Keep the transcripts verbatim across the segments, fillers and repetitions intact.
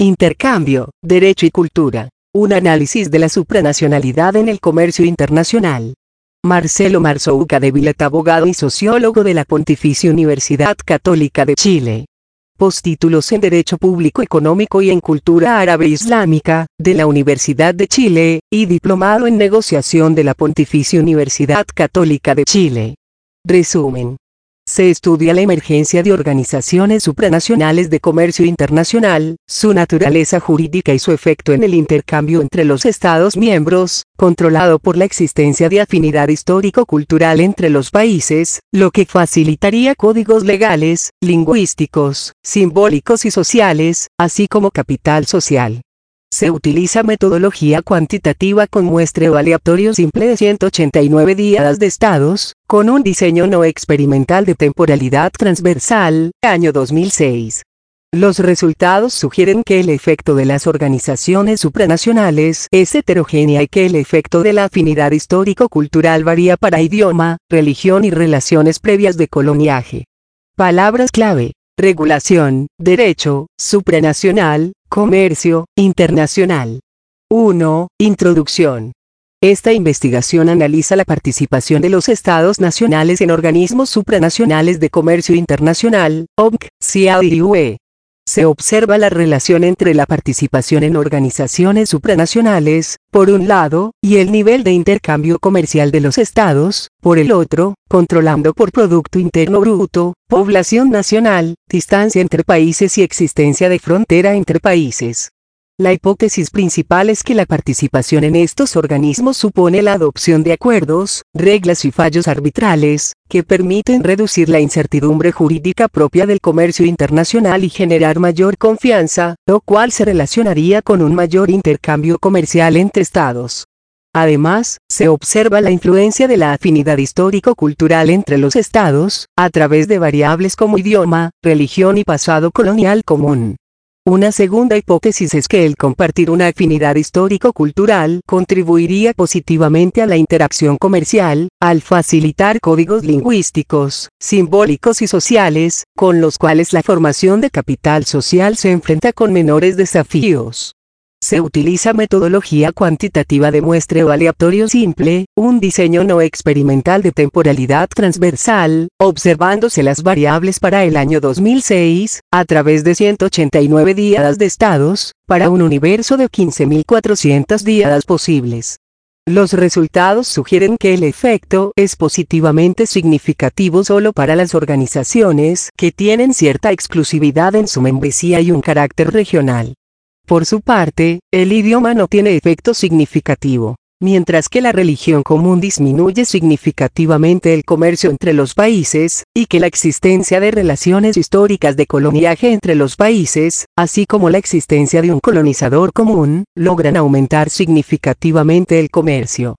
Intercambio, derecho y cultura. Un análisis de la supranacionalidad en el comercio internacional. Marcelo Marzouca de Vilet, abogado y sociólogo de la Pontificia Universidad Católica de Chile. Postítulos en Derecho Público Económico y en Cultura Árabe Islámica, de la Universidad de Chile, y diplomado en Negociación de la Pontificia Universidad Católica de Chile. Resumen. Se estudia la emergencia de organizaciones supranacionales de comercio internacional, su naturaleza jurídica y su efecto en el intercambio entre los Estados miembros, controlado por la existencia de afinidad histórico-cultural entre los países, lo que facilitaría códigos legales, lingüísticos, simbólicos y sociales, así como capital social. Se utiliza metodología cuantitativa con muestreo aleatorio simple de ciento ochenta y nueve días de estados, con un diseño no experimental de temporalidad transversal, año dos mil seis. Los resultados sugieren que el efecto de las organizaciones supranacionales es heterogénea y que el efecto de la afinidad histórico-cultural varía para idioma, religión y relaciones previas de coloniaje. Palabras clave: regulación, derecho, supranacional, comercio, internacional. uno. Introducción. Esta investigación analiza la participación de los Estados nacionales en organismos supranacionales de comercio internacional, O M C, C I A D y U E. Se observa la relación entre la participación en organizaciones supranacionales, por un lado, y el nivel de intercambio comercial de los Estados, por el otro, controlando por Producto Interno Bruto, población nacional, distancia entre países y existencia de frontera entre países. La hipótesis principal es que la participación en estos organismos supone la adopción de acuerdos, reglas y fallos arbitrales, que permiten reducir la incertidumbre jurídica propia del comercio internacional y generar mayor confianza, lo cual se relacionaría con un mayor intercambio comercial entre estados. Además, se observa la influencia de la afinidad histórico-cultural entre los estados, a través de variables como idioma, religión y pasado colonial común. Una segunda hipótesis es que el compartir una afinidad histórico-cultural contribuiría positivamente a la interacción comercial, al facilitar códigos lingüísticos, simbólicos y sociales, con los cuales la formación de capital social se enfrenta con menores desafíos. Se utiliza metodología cuantitativa de muestreo aleatorio simple, un diseño no experimental de temporalidad transversal, observándose las variables para el año dos mil seis, a través de ciento ochenta y nueve días de estados, para un universo de quince mil cuatrocientos días posibles. Los resultados sugieren que el efecto es positivamente significativo solo para las organizaciones que tienen cierta exclusividad en su membresía y un carácter regional. Por su parte, el idioma no tiene efecto significativo, mientras que la religión común disminuye significativamente el comercio entre los países, y que la existencia de relaciones históricas de coloniaje entre los países, así como la existencia de un colonizador común, logran aumentar significativamente el comercio.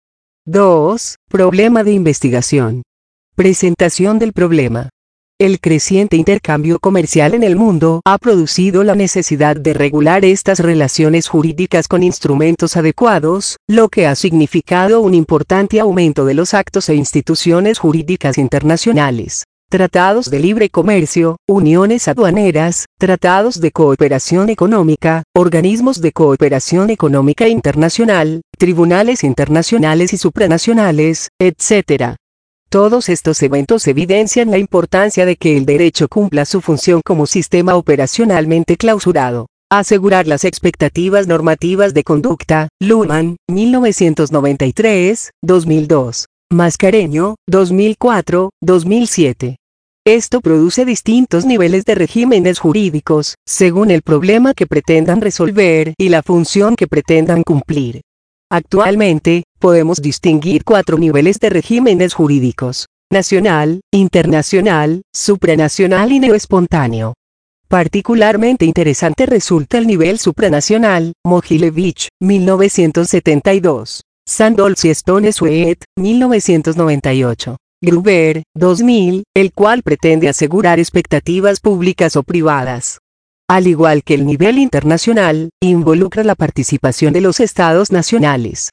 dos. Problema de investigación. Presentación del problema. El creciente intercambio comercial en el mundo ha producido la necesidad de regular estas relaciones jurídicas con instrumentos adecuados, lo que ha significado un importante aumento de los actos e instituciones jurídicas internacionales. Tratados de libre comercio, uniones aduaneras, tratados de cooperación económica, organismos de cooperación económica internacional, tribunales internacionales y supranacionales, etcétera. Todos estos eventos evidencian la importancia de que el derecho cumpla su función como sistema operacionalmente clausurado. Asegurar las expectativas normativas de conducta, Luhmann, mil novecientos noventa y tres, dos mil dos. Mascareño, dos mil cuatro, dos mil siete. Esto produce distintos niveles de regímenes jurídicos, según el problema que pretendan resolver y la función que pretendan cumplir. Actualmente, podemos distinguir cuatro niveles de regímenes jurídicos: nacional, internacional, supranacional y neoespontáneo. Particularmente interesante resulta el nivel supranacional, Mogilevich, mil novecientos setenta y dos, Sandolz y Stone-Sweet, mil novecientos noventa y ocho, Gruber, dos mil, el cual pretende asegurar expectativas públicas o privadas. Al igual que el nivel internacional, involucra la participación de los estados nacionales.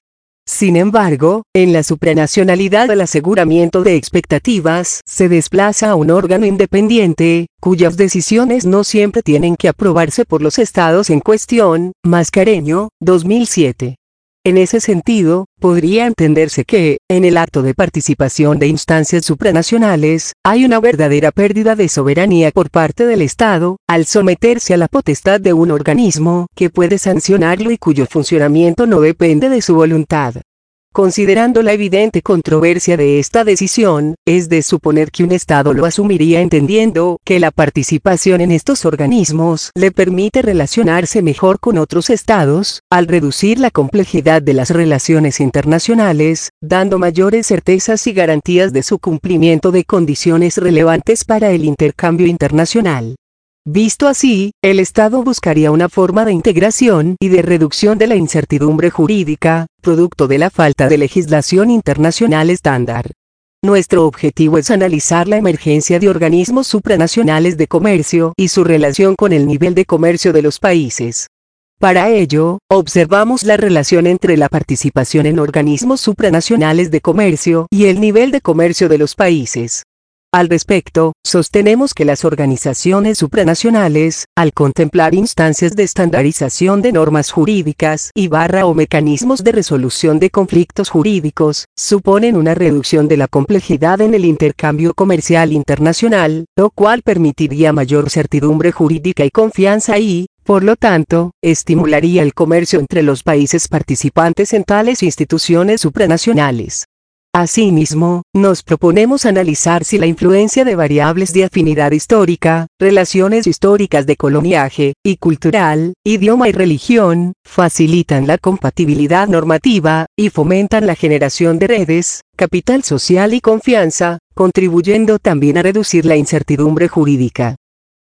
Sin embargo, en la supranacionalidad el aseguramiento de expectativas se desplaza a un órgano independiente, cuyas decisiones no siempre tienen que aprobarse por los estados en cuestión. Mascareño, dos mil siete. En ese sentido, podría entenderse que, en el acto de participación de instancias supranacionales, hay una verdadera pérdida de soberanía por parte del Estado, al someterse a la potestad de un organismo que puede sancionarlo y cuyo funcionamiento no depende de su voluntad. Considerando la evidente controversia de esta decisión, es de suponer que un Estado lo asumiría entendiendo que la participación en estos organismos le permite relacionarse mejor con otros Estados, al reducir la complejidad de las relaciones internacionales, dando mayores certezas y garantías de su cumplimiento de condiciones relevantes para el intercambio internacional. Visto así, el Estado buscaría una forma de integración y de reducción de la incertidumbre jurídica, producto de la falta de legislación internacional estándar. Nuestro objetivo es analizar la emergencia de organismos supranacionales de comercio y su relación con el nivel de comercio de los países. Para ello, observamos la relación entre la participación en organismos supranacionales de comercio y el nivel de comercio de los países. Al respecto, sostenemos que las organizaciones supranacionales, al contemplar instancias de estandarización de normas jurídicas y barra o mecanismos de resolución de conflictos jurídicos, suponen una reducción de la complejidad en el intercambio comercial internacional, lo cual permitiría mayor certidumbre jurídica y confianza y, por lo tanto, estimularía el comercio entre los países participantes en tales instituciones supranacionales. Asimismo, nos proponemos analizar si la influencia de variables de afinidad histórica, relaciones históricas de coloniaje y cultural, idioma y religión, facilitan la compatibilidad normativa, y fomentan la generación de redes, capital social y confianza, contribuyendo también a reducir la incertidumbre jurídica.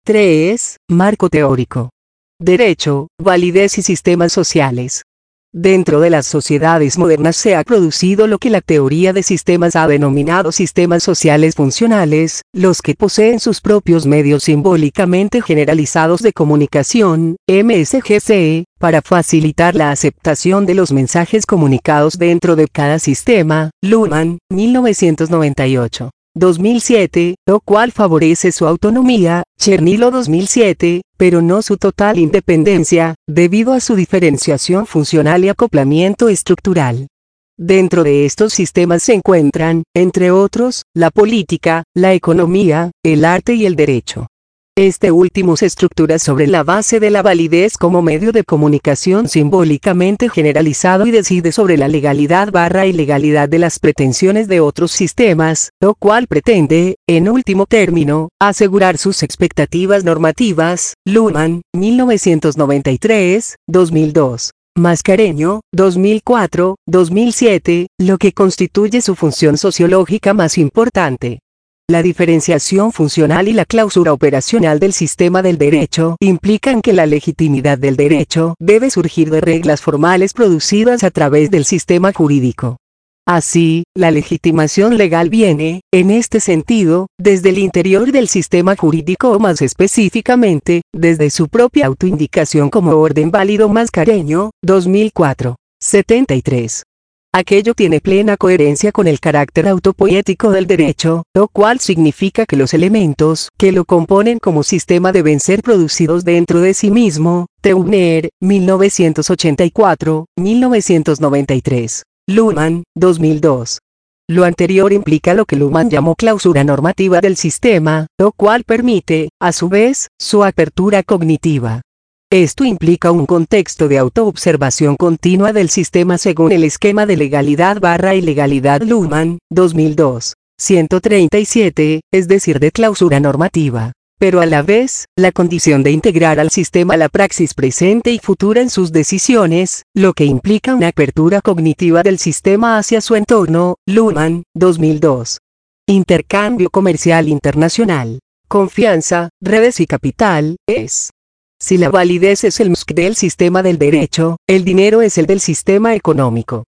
tres. Marco teórico. Derecho, validez y sistemas sociales. Dentro de las sociedades modernas se ha producido lo que la teoría de sistemas ha denominado sistemas sociales funcionales, los que poseen sus propios medios simbólicamente generalizados de comunicación, M S G C, para facilitar la aceptación de los mensajes comunicados dentro de cada sistema. Luhmann, mil novecientos noventa y ocho. dos mil siete, lo cual favorece su autonomía, Chernilo dos mil siete, pero no su total independencia, debido a su diferenciación funcional y acoplamiento estructural. Dentro de estos sistemas se encuentran, entre otros, la política, la economía, el arte y el derecho. Este último se estructura sobre la base de la validez como medio de comunicación simbólicamente generalizado y decide sobre la legalidad barra ilegalidad de las pretensiones de otros sistemas, lo cual pretende, en último término, asegurar sus expectativas normativas. Luhmann, mil novecientos noventa y tres, dos mil dos. Mascareño, dos mil cuatro, dos mil siete, lo que constituye su función sociológica más importante. La diferenciación funcional y la clausura operacional del sistema del derecho implican que la legitimidad del derecho debe surgir de reglas formales producidas a través del sistema jurídico. Así, la legitimación legal viene, en este sentido, desde el interior del sistema jurídico o más específicamente, desde su propia autoindicación como orden válido. Mascareño, dos mil cuatro. setenta y tres. Aquello tiene plena coherencia con el carácter autopoético del derecho, lo cual significa que los elementos que lo componen como sistema deben ser producidos dentro de sí mismo. Teuner, mil novecientos ochenta y cuatro, mil novecientos noventa y tres. Luhmann, dos mil dos. Lo anterior implica lo que Luhmann llamó clausura normativa del sistema, lo cual permite, a su vez, su apertura cognitiva. Esto implica un contexto de autoobservación continua del sistema según el esquema de legalidad barra ilegalidad. Luhmann, dos mil dos. ciento treinta y siete, es decir de clausura normativa, pero a la vez, la condición de integrar al sistema la praxis presente y futura en sus decisiones, lo que implica una apertura cognitiva del sistema hacia su entorno. Luhmann, dos mil dos. Intercambio comercial internacional. Confianza, redes y capital, es. Si la validez es el M S C del sistema del derecho, el dinero es el del sistema económico.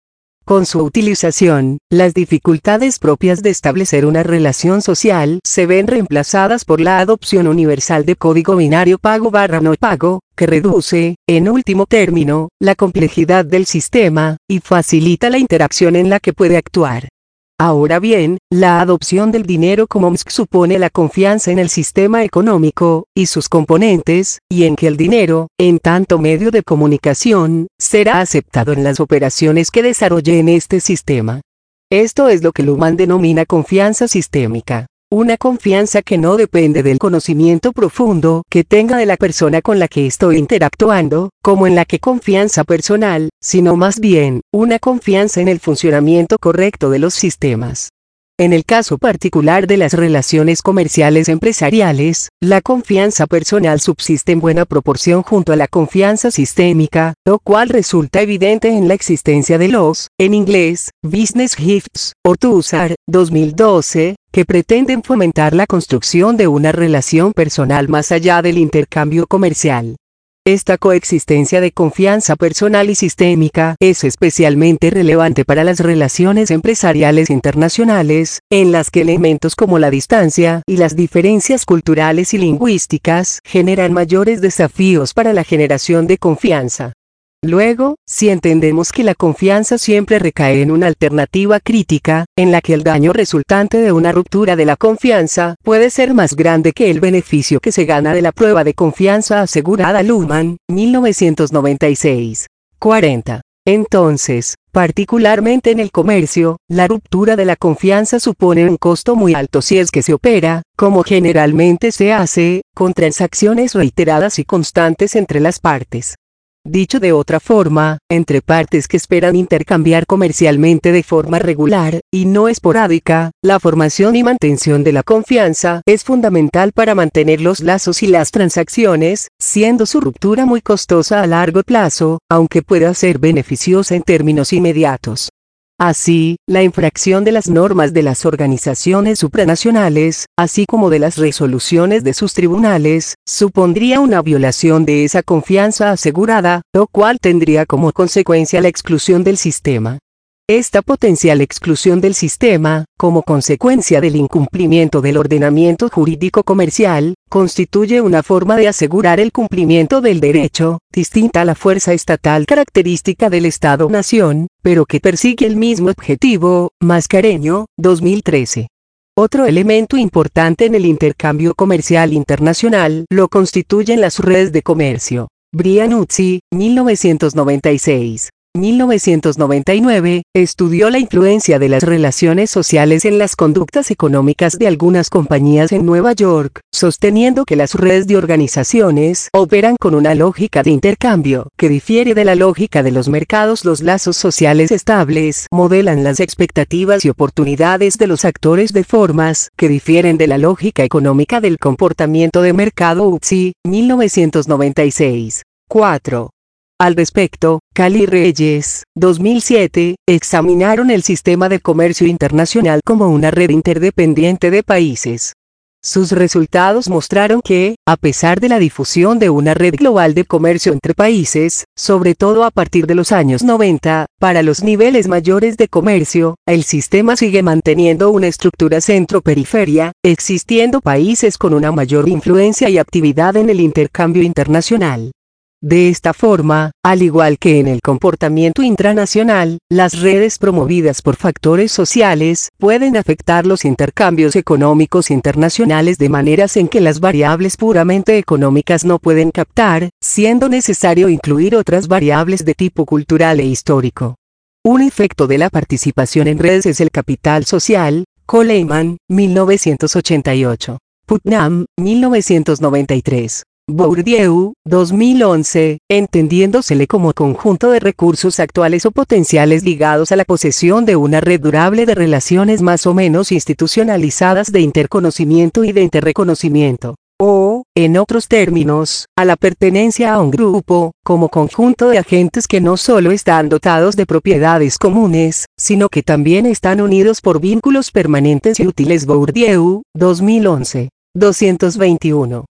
con su utilización, las dificultades propias de establecer una relación social se ven reemplazadas por la adopción universal de código binario pago barra no pago, que reduce, en último término, la complejidad del sistema, y facilita la interacción en la que puede actuar. Ahora bien, la adopción del dinero como M S C supone la confianza en el sistema económico, y sus componentes, y en que el dinero, en tanto medio de comunicación, será aceptado en las operaciones que desarrolle en este sistema. Esto es lo que Luhmann denomina confianza sistémica. Una confianza que no depende del conocimiento profundo que tenga de la persona con la que estoy interactuando, como en la que confianza personal, sino más bien, una confianza en el funcionamiento correcto de los sistemas. En el caso particular de las relaciones comerciales empresariales, la confianza personal subsiste en buena proporción junto a la confianza sistémica, lo cual resulta evidente en la existencia de los, en inglés, Business Gifts, o T U S A R, dos mil doce, que pretenden fomentar la construcción de una relación personal más allá del intercambio comercial. Esta coexistencia de confianza personal y sistémica es especialmente relevante para las relaciones empresariales internacionales, en las que elementos como la distancia y las diferencias culturales y lingüísticas generan mayores desafíos para la generación de confianza. Luego, si entendemos que la confianza siempre recae en una alternativa crítica, en la que el daño resultante de una ruptura de la confianza puede ser más grande que el beneficio que se gana de la prueba de confianza asegurada. Luhmann, mil novecientos noventa y seis. cuarenta. Entonces, particularmente en el comercio, la ruptura de la confianza supone un costo muy alto si es que se opera, como generalmente se hace, con transacciones reiteradas y constantes entre las partes. Dicho de otra forma, entre partes que esperan intercambiar comercialmente de forma regular, y no esporádica, la formación y mantención de la confianza es fundamental para mantener los lazos y las transacciones, siendo su ruptura muy costosa a largo plazo, aunque pueda ser beneficiosa en términos inmediatos. Así, la infracción de las normas de las organizaciones supranacionales, así como de las resoluciones de sus tribunales, supondría una violación de esa confianza asegurada, lo cual tendría como consecuencia la exclusión del sistema. Esta potencial exclusión del sistema, como consecuencia del incumplimiento del ordenamiento jurídico comercial, constituye una forma de asegurar el cumplimiento del derecho, distinta a la fuerza estatal característica del Estado-nación, pero que persigue el mismo objetivo. Mascareño, dos mil trece. Otro elemento importante en el intercambio comercial internacional lo constituyen las redes de comercio. Brianuzzi, mil novecientos noventa y seis. mil novecientos noventa y nueve, estudió la influencia de las relaciones sociales en las conductas económicas de algunas compañías en Nueva York, sosteniendo que las redes de organizaciones operan con una lógica de intercambio que difiere de la lógica de los mercados. Los lazos sociales estables modelan las expectativas y oportunidades de los actores de formas que difieren de la lógica económica del comportamiento de mercado. Uzzi, mil novecientos noventa y seis. cuatro. Al respecto, Cali y Reyes, dos mil siete, examinaron el sistema de comercio internacional como una red interdependiente de países. Sus resultados mostraron que, a pesar de la difusión de una red global de comercio entre países, sobre todo a partir de los años noventa, para los niveles mayores de comercio, el sistema sigue manteniendo una estructura centro-periferia, existiendo países con una mayor influencia y actividad en el intercambio internacional. De esta forma, al igual que en el comportamiento intranacional, las redes promovidas por factores sociales pueden afectar los intercambios económicos internacionales de maneras en que las variables puramente económicas no pueden captar, siendo necesario incluir otras variables de tipo cultural e histórico. Un efecto de la participación en redes es el capital social. Coleman, mil novecientos ochenta y ocho. Putnam, mil novecientos noventa y tres. Bourdieu, dos mil once, entendiéndosele como conjunto de recursos actuales o potenciales ligados a la posesión de una red durable de relaciones más o menos institucionalizadas de interconocimiento y de interreconocimiento, o, en otros términos, a la pertenencia a un grupo, como conjunto de agentes que no solo están dotados de propiedades comunes, sino que también están unidos por vínculos permanentes y útiles. Bourdieu, dos mil once. doscientos veintiuno.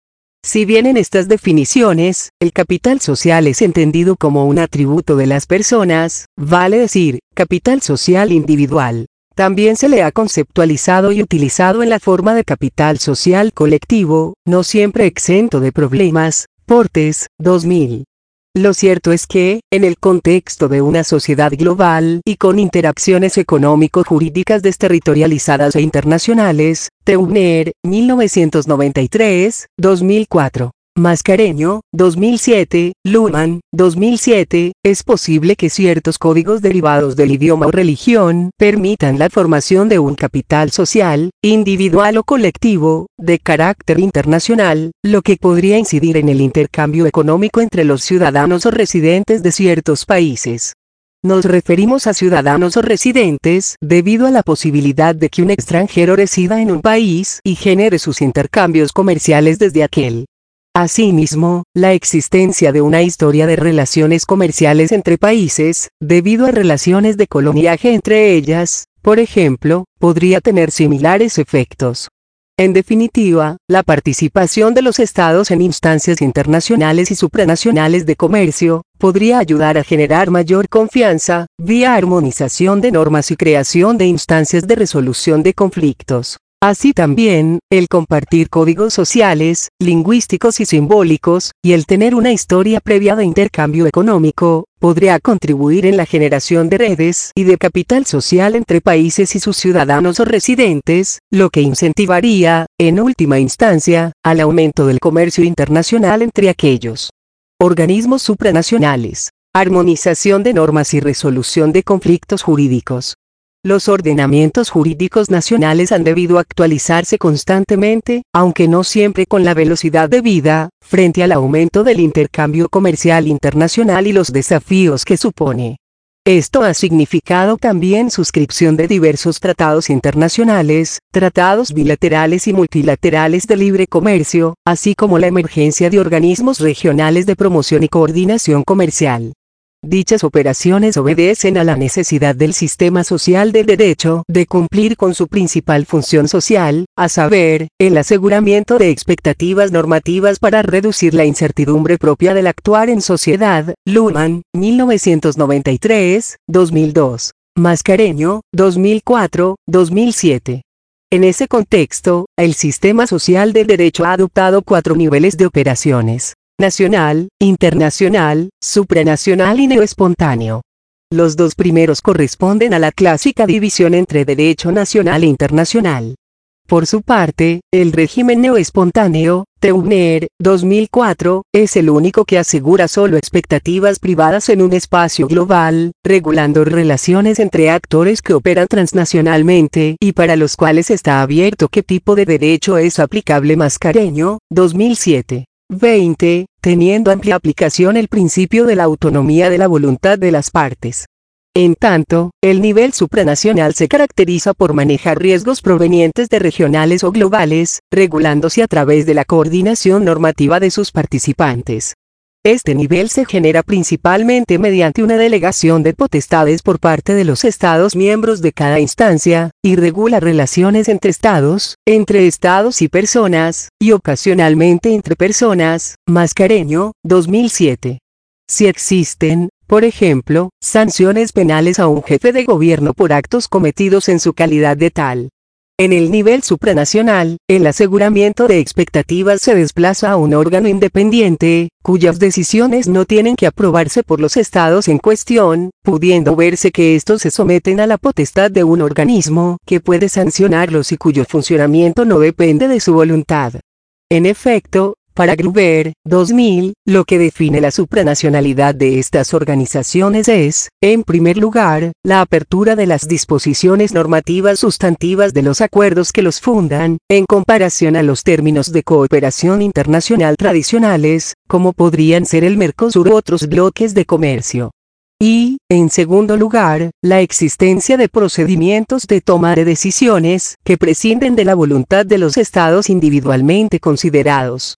Si bien en estas definiciones, el capital social es entendido como un atributo de las personas, vale decir, capital social individual. También se le ha conceptualizado y utilizado en la forma de capital social colectivo, no siempre exento de problemas. Portes, dos mil. Lo cierto es que, en el contexto de una sociedad global y con interacciones económico-jurídicas desterritorializadas e internacionales, Teuner, mil novecientos noventa y tres, dos mil cuatro. Mascareño, dos mil siete, Luhmann, dos mil siete, es posible que ciertos códigos derivados del idioma o religión permitan la formación de un capital social, individual o colectivo, de carácter internacional, lo que podría incidir en el intercambio económico entre los ciudadanos o residentes de ciertos países. Nos referimos a ciudadanos o residentes debido a la posibilidad de que un extranjero resida en un país y genere sus intercambios comerciales desde aquel. Asimismo, la existencia de una historia de relaciones comerciales entre países, debido a relaciones de coloniaje entre ellas, por ejemplo, podría tener similares efectos. En definitiva, la participación de los estados en instancias internacionales y supranacionales de comercio, podría ayudar a generar mayor confianza, vía armonización de normas y creación de instancias de resolución de conflictos. Así también, el compartir códigos sociales, lingüísticos y simbólicos, y el tener una historia previa de intercambio económico, podría contribuir en la generación de redes y de capital social entre países y sus ciudadanos o residentes, lo que incentivaría, en última instancia, al aumento del comercio internacional entre aquellos organismos supranacionales. Armonización de normas y resolución de conflictos jurídicos. Los ordenamientos jurídicos nacionales han debido actualizarse constantemente, aunque no siempre con la velocidad debida, frente al aumento del intercambio comercial internacional y los desafíos que supone. Esto ha significado también suscripción de diversos tratados internacionales, tratados bilaterales y multilaterales de libre comercio, así como la emergencia de organismos regionales de promoción y coordinación comercial. Dichas operaciones obedecen a la necesidad del sistema social de derecho de cumplir con su principal función social, a saber, el aseguramiento de expectativas normativas para reducir la incertidumbre propia del actuar en sociedad. Luhmann, mil novecientos noventa y tres, dos mil dos. Mascareño, dos mil cuatro, dos mil siete. En ese contexto, el sistema social de derecho ha adoptado cuatro niveles de operaciones: nacional, internacional, supranacional y neoespontáneo. Los dos primeros corresponden a la clásica división entre derecho nacional e internacional. Por su parte, el régimen neoespontáneo, Teuner, dos mil cuatro, es el único que asegura solo expectativas privadas en un espacio global, regulando relaciones entre actores que operan transnacionalmente y para los cuales está abierto qué tipo de derecho es aplicable. Mascareño, dos mil siete. veinte, teniendo amplia aplicación el principio de la autonomía de la voluntad de las partes. En tanto, el nivel supranacional se caracteriza por manejar riesgos provenientes de regionales o globales, regulándose a través de la coordinación normativa de sus participantes. Este nivel se genera principalmente mediante una delegación de potestades por parte de los Estados miembros de cada instancia, y regula relaciones entre Estados, entre Estados y personas, y ocasionalmente entre personas. Mascareño, dos mil siete. Si existen, por ejemplo, sanciones penales a un jefe de gobierno por actos cometidos en su calidad de tal. En el nivel supranacional, el aseguramiento de expectativas se desplaza a un órgano independiente, cuyas decisiones no tienen que aprobarse por los estados en cuestión, pudiendo verse que estos se someten a la potestad de un organismo que puede sancionarlos y cuyo funcionamiento no depende de su voluntad. En efecto, para Gruber, dos mil, lo que define la supranacionalidad de estas organizaciones es, en primer lugar, la apertura de las disposiciones normativas sustantivas de los acuerdos que los fundan, en comparación a los términos de cooperación internacional tradicionales, como podrían ser el Mercosur u otros bloques de comercio. Y, en segundo lugar, la existencia de procedimientos de toma de decisiones que prescinden de la voluntad de los estados individualmente considerados.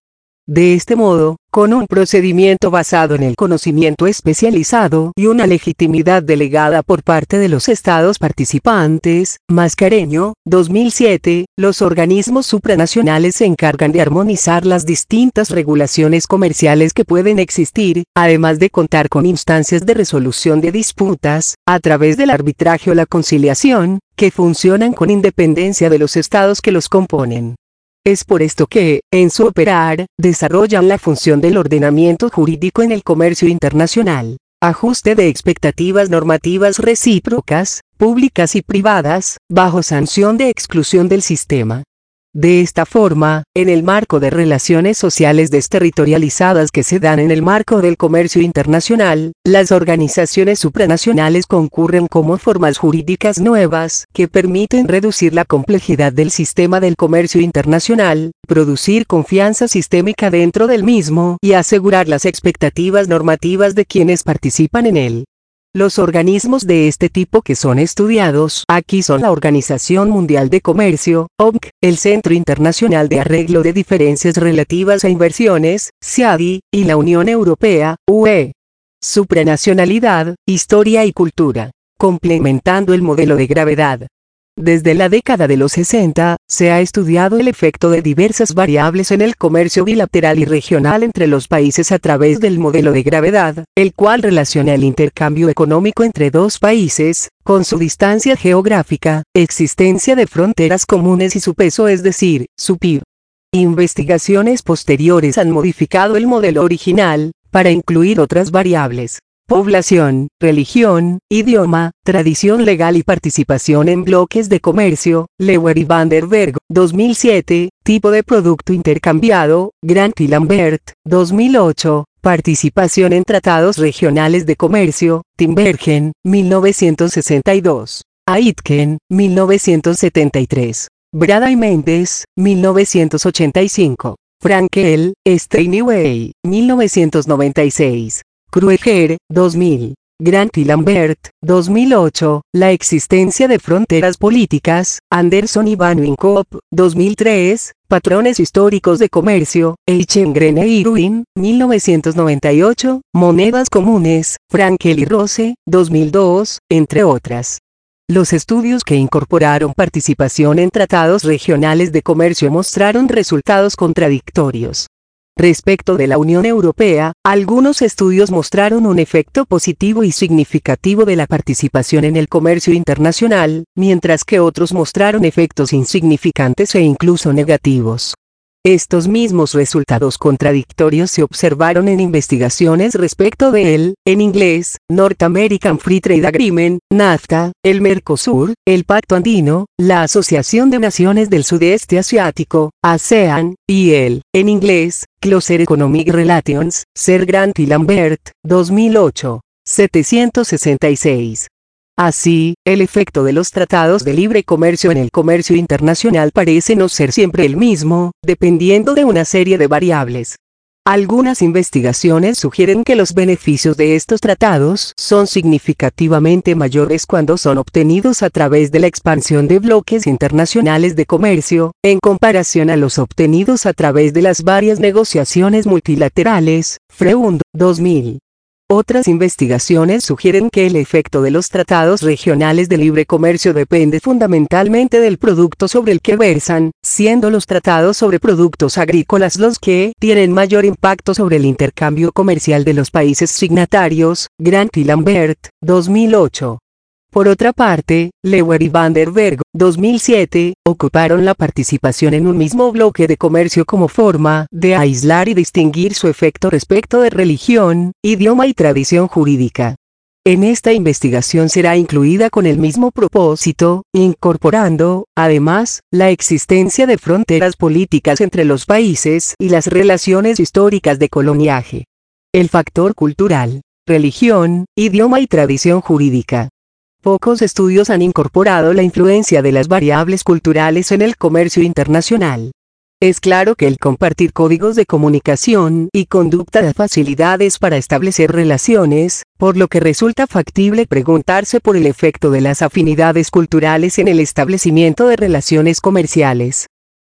De este modo, con un procedimiento basado en el conocimiento especializado y una legitimidad delegada por parte de los estados participantes, Mascareño, dos mil siete, los organismos supranacionales se encargan de armonizar las distintas regulaciones comerciales que pueden existir, además de contar con instancias de resolución de disputas, a través del arbitraje o la conciliación, que funcionan con independencia de los estados que los componen. Es por esto que, en su operar, desarrollan la función del ordenamiento jurídico en el comercio internacional, ajuste de expectativas normativas recíprocas, públicas y privadas, bajo sanción de exclusión del sistema. De esta forma, en el marco de relaciones sociales desterritorializadas que se dan en el marco del comercio internacional, las organizaciones supranacionales concurren como formas jurídicas nuevas que permiten reducir la complejidad del sistema del comercio internacional, producir confianza sistémica dentro del mismo y asegurar las expectativas normativas de quienes participan en él. Los organismos de este tipo que son estudiados aquí son la Organización Mundial de Comercio, O M C, el Centro Internacional de Arreglo de Diferencias Relativas a Inversiones, C I A D I, y la Unión Europea, U E. Supranacionalidad, historia y cultura. Complementando el modelo de gravedad. Desde la década de los sesenta, se ha estudiado el efecto de diversas variables en el comercio bilateral y regional entre los países a través del modelo de gravedad, el cual relaciona el intercambio económico entre dos países, con su distancia geográfica, existencia de fronteras comunes y su peso, es decir, su P I B. Investigaciones posteriores han modificado el modelo original, para incluir otras variables. Población, religión, idioma, tradición legal y participación en bloques de comercio, Lewer y Van der Berg, dos mil siete, tipo de producto intercambiado, Grant y Lambert, dos mil ocho, participación en tratados regionales de comercio, Tinbergen, mil novecientos sesenta y dos, Aitken, mil novecientos setenta y tres, Brada y Mendes, mil novecientos ochenta y cinco, Frankel, Steinway, mil novecientos noventa y seis. Krueger, dos mil. Grant y Lambert, dos mil ocho, La existencia de fronteras políticas, Anderson y Van Winkop, dos mil tres, Patrones históricos de comercio, Eichengren e Irwin, mil novecientos noventa y ocho, Monedas comunes, Frankel y Rose, dos mil dos, entre otras. Los estudios que incorporaron participación en tratados regionales de comercio mostraron resultados contradictorios. Respecto de la Unión Europea, algunos estudios mostraron un efecto positivo y significativo de la participación en el comercio internacional, mientras que otros mostraron efectos insignificantes e incluso negativos. Estos mismos resultados contradictorios se observaron en investigaciones respecto de el, en inglés, North American Free Trade Agreement, NAFTA, el Mercosur, el Pacto Andino, la Asociación de Naciones del Sudeste Asiático, ASEAN, y el, en inglés, Closer Economic Relations, Ser Grant y Lambert, dos mil ocho, setecientos sesenta y seis. Así, el efecto de los tratados de libre comercio en el comercio internacional parece no ser siempre el mismo, dependiendo de una serie de variables. Algunas investigaciones sugieren que los beneficios de estos tratados son significativamente mayores cuando son obtenidos a través de la expansión de bloques internacionales de comercio, en comparación a los obtenidos a través de las varias negociaciones multilaterales, Freund, dos mil. Otras investigaciones sugieren que el efecto de los tratados regionales de libre comercio depende fundamentalmente del producto sobre el que versan, siendo los tratados sobre productos agrícolas los que tienen mayor impacto sobre el intercambio comercial de los países signatarios, Grant y Lambert, dos mil ocho. Por otra parte, Lewer y Van der Berg, dos mil siete, ocuparon la participación en un mismo bloque de comercio como forma de aislar y distinguir su efecto respecto de religión, idioma y tradición jurídica. En esta investigación será incluida con el mismo propósito, incorporando, además, la existencia de fronteras políticas entre los países y las relaciones históricas de coloniaje. El factor cultural, religión, idioma y tradición jurídica. Pocos estudios han incorporado la influencia de las variables culturales en el comercio internacional. Es claro que el compartir códigos de comunicación y conducta da facilidades para establecer relaciones, por lo que resulta factible preguntarse por el efecto de las afinidades culturales en el establecimiento de relaciones comerciales.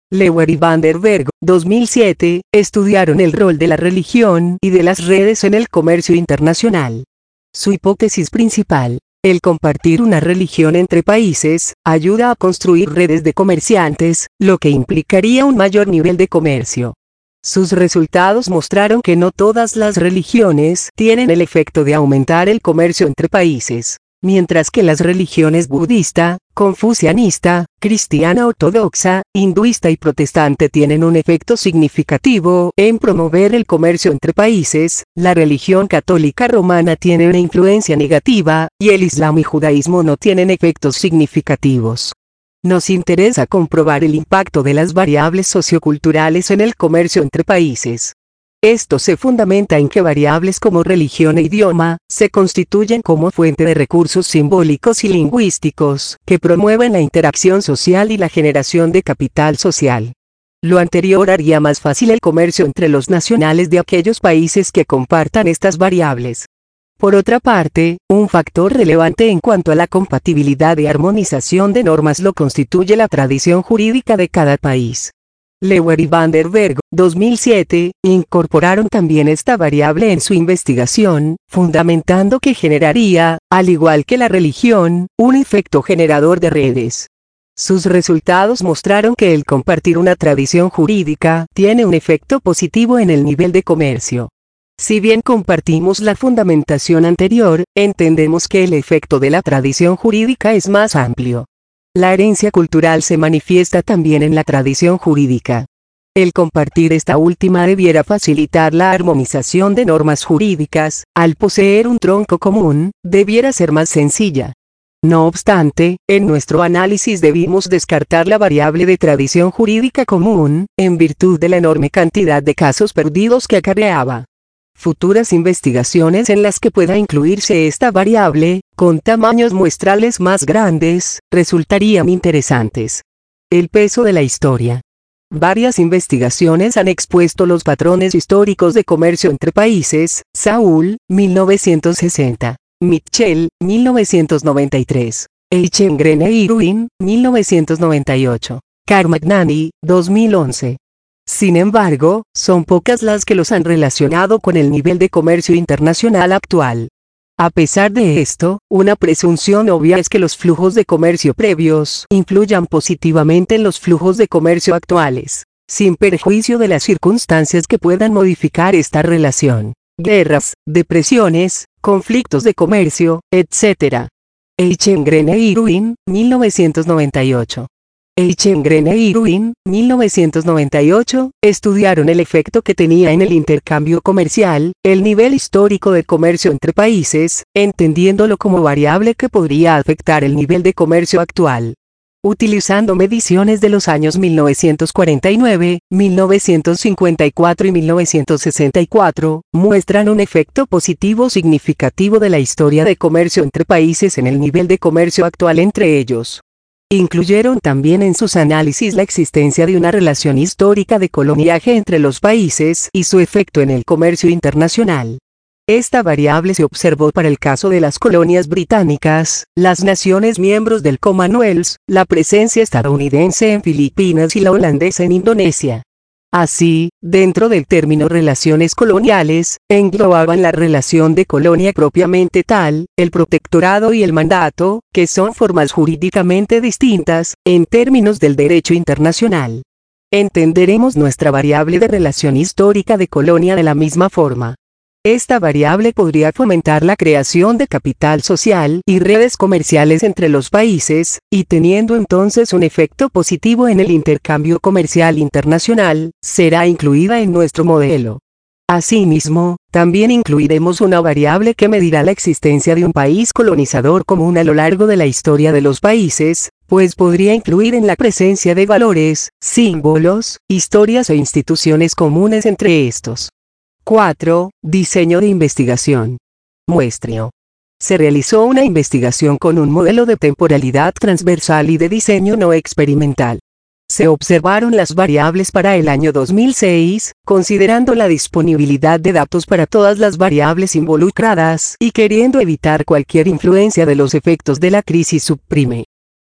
Lewer y Van der Berg, dos mil siete, estudiaron el rol de la religión y de las redes en el comercio internacional. Su hipótesis principal: el compartir una religión entre países, ayuda a construir redes de comerciantes, lo que implicaría un mayor nivel de comercio. Sus resultados mostraron que no todas las religiones tienen el efecto de aumentar el comercio entre países. Mientras que las religiones budista, confucianista, cristiana ortodoxa, hinduista y protestante tienen un efecto significativo en promover el comercio entre países, la religión católica romana tiene una influencia negativa, y el islam y judaísmo no tienen efectos significativos. Nos interesa comprobar el impacto de las variables socioculturales en el comercio entre países. Esto se fundamenta en que variables como religión e idioma, se constituyen como fuente de recursos simbólicos y lingüísticos, que promueven la interacción social y la generación de capital social. Lo anterior haría más fácil el comercio entre los nacionales de aquellos países que compartan estas variables. Por otra parte, un factor relevante en cuanto a la compatibilidad y armonización de normas lo constituye la tradición jurídica de cada país. Lewer y Van der Berg, dos mil siete, incorporaron también esta variable en su investigación, fundamentando que generaría, al igual que la religión, un efecto generador de redes. Sus resultados mostraron que el compartir una tradición jurídica tiene un efecto positivo en el nivel de comercio. Si bien compartimos la fundamentación anterior, entendemos que el efecto de la tradición jurídica es más amplio. La herencia cultural se manifiesta también en la tradición jurídica. El compartir esta última debiera facilitar la armonización de normas jurídicas, al poseer un tronco común, debiera ser más sencilla. No obstante, en nuestro análisis debimos descartar la variable de tradición jurídica común, en virtud de la enorme cantidad de casos perdidos que acarreaba. Futuras investigaciones en las que pueda incluirse esta variable, con tamaños muestrales más grandes, resultarían interesantes. El peso de la historia. Varias investigaciones han expuesto los patrones históricos de comercio entre países. Saúl, mil novecientos sesenta. Mitchell, mil novecientos noventa y tres. Eichengren e Irwin, mil novecientos noventa y ocho. Carmagnani, dos mil once. Sin embargo, son pocas las que los han relacionado con el nivel de comercio internacional actual. A pesar de esto, una presunción obvia es que los flujos de comercio previos influyan positivamente en los flujos de comercio actuales, sin perjuicio de las circunstancias que puedan modificar esta relación: guerras, depresiones, conflictos de comercio, etcétera. Eichengren e Irwin, mil novecientos noventa y ocho. Eichengren e Irwin, mil novecientos noventa y ocho, estudiaron el efecto que tenía en el intercambio comercial, el nivel histórico de comercio entre países, entendiéndolo como variable que podría afectar el nivel de comercio actual. Utilizando mediciones de los años mil novecientos cuarenta y nueve, mil novecientos cincuenta y cuatro y mil novecientos sesenta y cuatro, muestran un efecto positivo significativo de la historia de comercio entre países en el nivel de comercio actual entre ellos. Incluyeron también en sus análisis la existencia de una relación histórica de coloniaje entre los países y su efecto en el comercio internacional. Esta variable se observó para el caso de las colonias británicas, las naciones miembros del Commonwealth, la presencia estadounidense en Filipinas y la holandesa en Indonesia. Así, dentro del término relaciones coloniales, englobaban la relación de colonia propiamente tal, el protectorado y el mandato, que son formas jurídicamente distintas, en términos del derecho internacional. Entenderemos nuestra variable de relación histórica de colonia de la misma forma. Esta variable podría fomentar la creación de capital social y redes comerciales entre los países, y teniendo entonces un efecto positivo en el intercambio comercial internacional, será incluida en nuestro modelo. Asimismo, también incluiremos una variable que medirá la existencia de un país colonizador común a lo largo de la historia de los países, pues podría incluir en la presencia de valores, símbolos, historias e instituciones comunes entre estos. cuatro. Diseño de investigación. Muestreo. Se realizó una investigación con un modelo de temporalidad transversal y de diseño no experimental. Se observaron las variables para el año dos mil seis, considerando la disponibilidad de datos para todas las variables involucradas y queriendo evitar cualquier influencia de los efectos de la crisis subprime.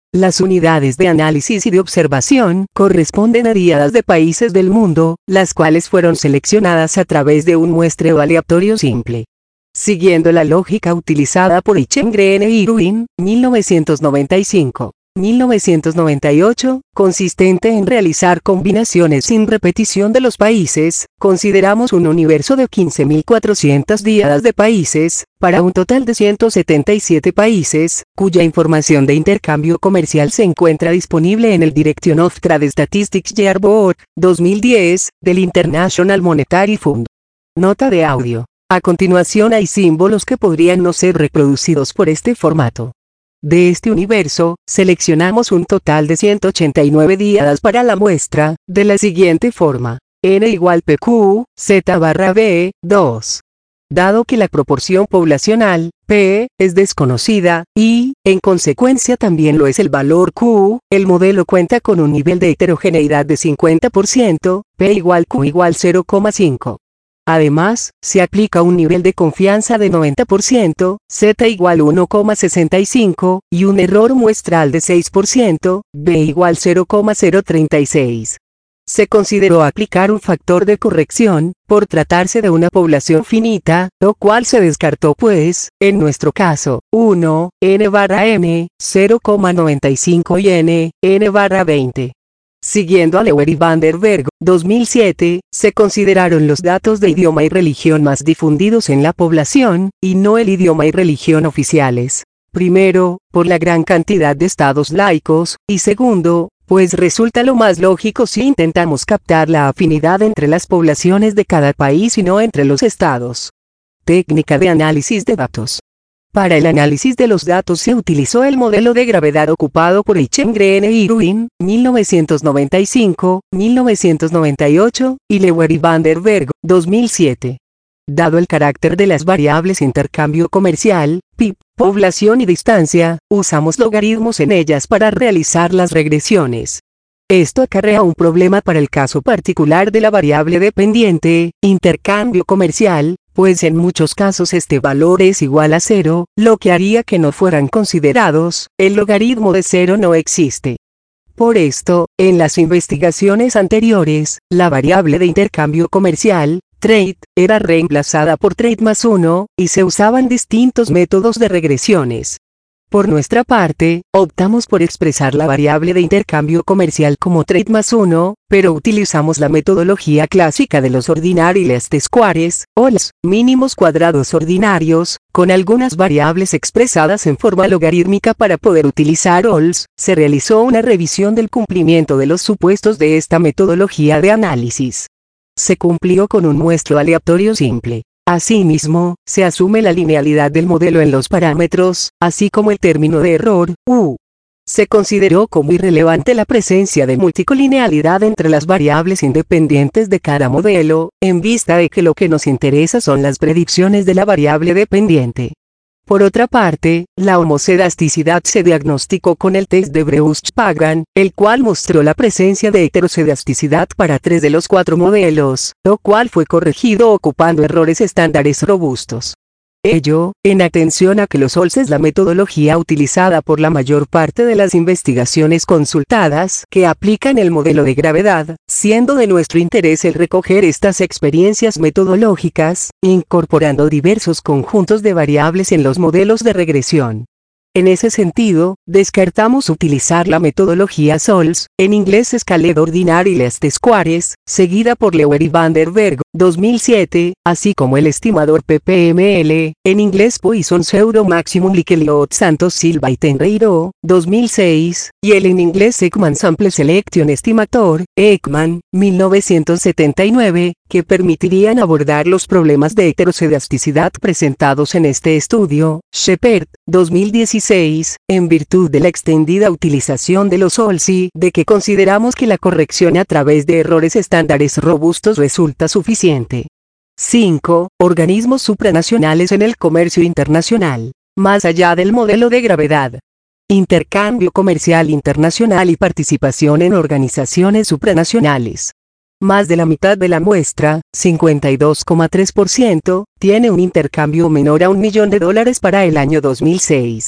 Las unidades de análisis y de observación corresponden a diadas de países del mundo, las cuales fueron seleccionadas a través de un muestreo aleatorio simple. Siguiendo la lógica utilizada por Eichengreen e Irwin, mil novecientos noventa y cinco, mil novecientos noventa y ocho, consistente en realizar combinaciones sin repetición de los países, consideramos un universo de quince mil cuatrocientas diadas de países, para un total de ciento setenta y siete países, cuya información de intercambio comercial se encuentra disponible en el Direction of Trade Statistics Yearbook, dos mil diez, del International Monetary Fund. Nota de audio. A continuación hay símbolos que podrían no ser reproducidos por este formato. De este universo, seleccionamos un total de ciento ochenta y nueve diadas para la muestra, de la siguiente forma: N igual P Q, Z barra B, dos. Dado que la proporción poblacional, P, es desconocida, y, en consecuencia también lo es el valor Q, el modelo cuenta con un nivel de heterogeneidad de cincuenta por ciento, P igual Q igual cero coma cinco. Además, se aplica un nivel de confianza de noventa por ciento, Z igual uno coma sesenta y cinco, y un error muestral de seis por ciento, B igual cero coma cero treinta y seis. Se consideró aplicar un factor de corrección, por tratarse de una población finita, lo cual se descartó pues, en nuestro caso, uno, N barra M, cero coma noventa y cinco y N, N barra veinte. Siguiendo a Lewer y Van der Berg, dos mil siete, se consideraron los datos de idioma y religión más difundidos en la población, y no el idioma y religión oficiales. Primero, por la gran cantidad de estados laicos, y segundo, pues resulta lo más lógico si intentamos captar la afinidad entre las poblaciones de cada país y no entre los estados. Técnica de análisis de datos. Para el análisis de los datos se utilizó el modelo de gravedad ocupado por Eichengreen e Irwin, mil novecientos noventa y cinco, mil novecientos noventa y ocho, y Lewer y Van der Berg, dos mil siete. Dado el carácter de las variables intercambio comercial, P I B, población y distancia, usamos logaritmos en ellas para realizar las regresiones. Esto acarrea un problema para el caso particular de la variable dependiente, intercambio comercial, pues en muchos casos este valor es igual a cero, lo que haría que no fueran considerados, el logaritmo de cero no existe. Por esto, en las investigaciones anteriores, la variable de intercambio comercial, trade, era reemplazada por trade más uno, y se usaban distintos métodos de regresiones. Por nuestra parte, optamos por expresar la variable de intercambio comercial como trade más uno, pero utilizamos la metodología clásica de los ordinary least squares, o los mínimos cuadrados ordinarios, con algunas variables expresadas en forma logarítmica para poder utilizar ols. Se realizó una revisión del cumplimiento de los supuestos de esta metodología de análisis. Se cumplió con un muestreo aleatorio simple. Asimismo, se asume la linealidad del modelo en los parámetros, así como el término de error, U. Se consideró como irrelevante la presencia de multicolinealidad entre las variables independientes de cada modelo, en vista de que lo que nos interesa son las predicciones de la variable dependiente. Por otra parte, la homocedasticidad se diagnosticó con el test de Breusch-Pagan, el cual mostró la presencia de heterocedasticidad para tres de los cuatro modelos, lo cual fue corregido ocupando errores estándares robustos. Ello, en atención a que los ols es la metodología utilizada por la mayor parte de las investigaciones consultadas que aplican el modelo de gravedad, siendo de nuestro interés el recoger estas experiencias metodológicas, incorporando diversos conjuntos de variables en los modelos de regresión. En ese sentido, descartamos utilizar la metodología sols, en inglés Scaled Ordinary Least Squares, seguida por Lewer y Van der Berg, dos mil siete, así como el estimador P P M L, en inglés Poisson's Euro Maximum Likelihood Santos Silva y Tenreiro, dos mil seis, y el en inglés Ekman Sample Selection Estimator, Ekman, mil novecientos setenta y nueve, que permitirían abordar los problemas de heterocedasticidad presentados en este estudio. Shepard, dos mil dieciséis, en virtud de la extendida utilización de los ols y de que consideramos que la corrección a través de errores estándares robustos resulta suficiente. cinco. Organismos supranacionales en el comercio internacional. Más allá del modelo de gravedad. Intercambio comercial internacional y participación en organizaciones supranacionales. Más de la mitad de la muestra, cincuenta y dos coma tres por ciento, tiene un intercambio menor a un millón de dólares para el año dos mil seis.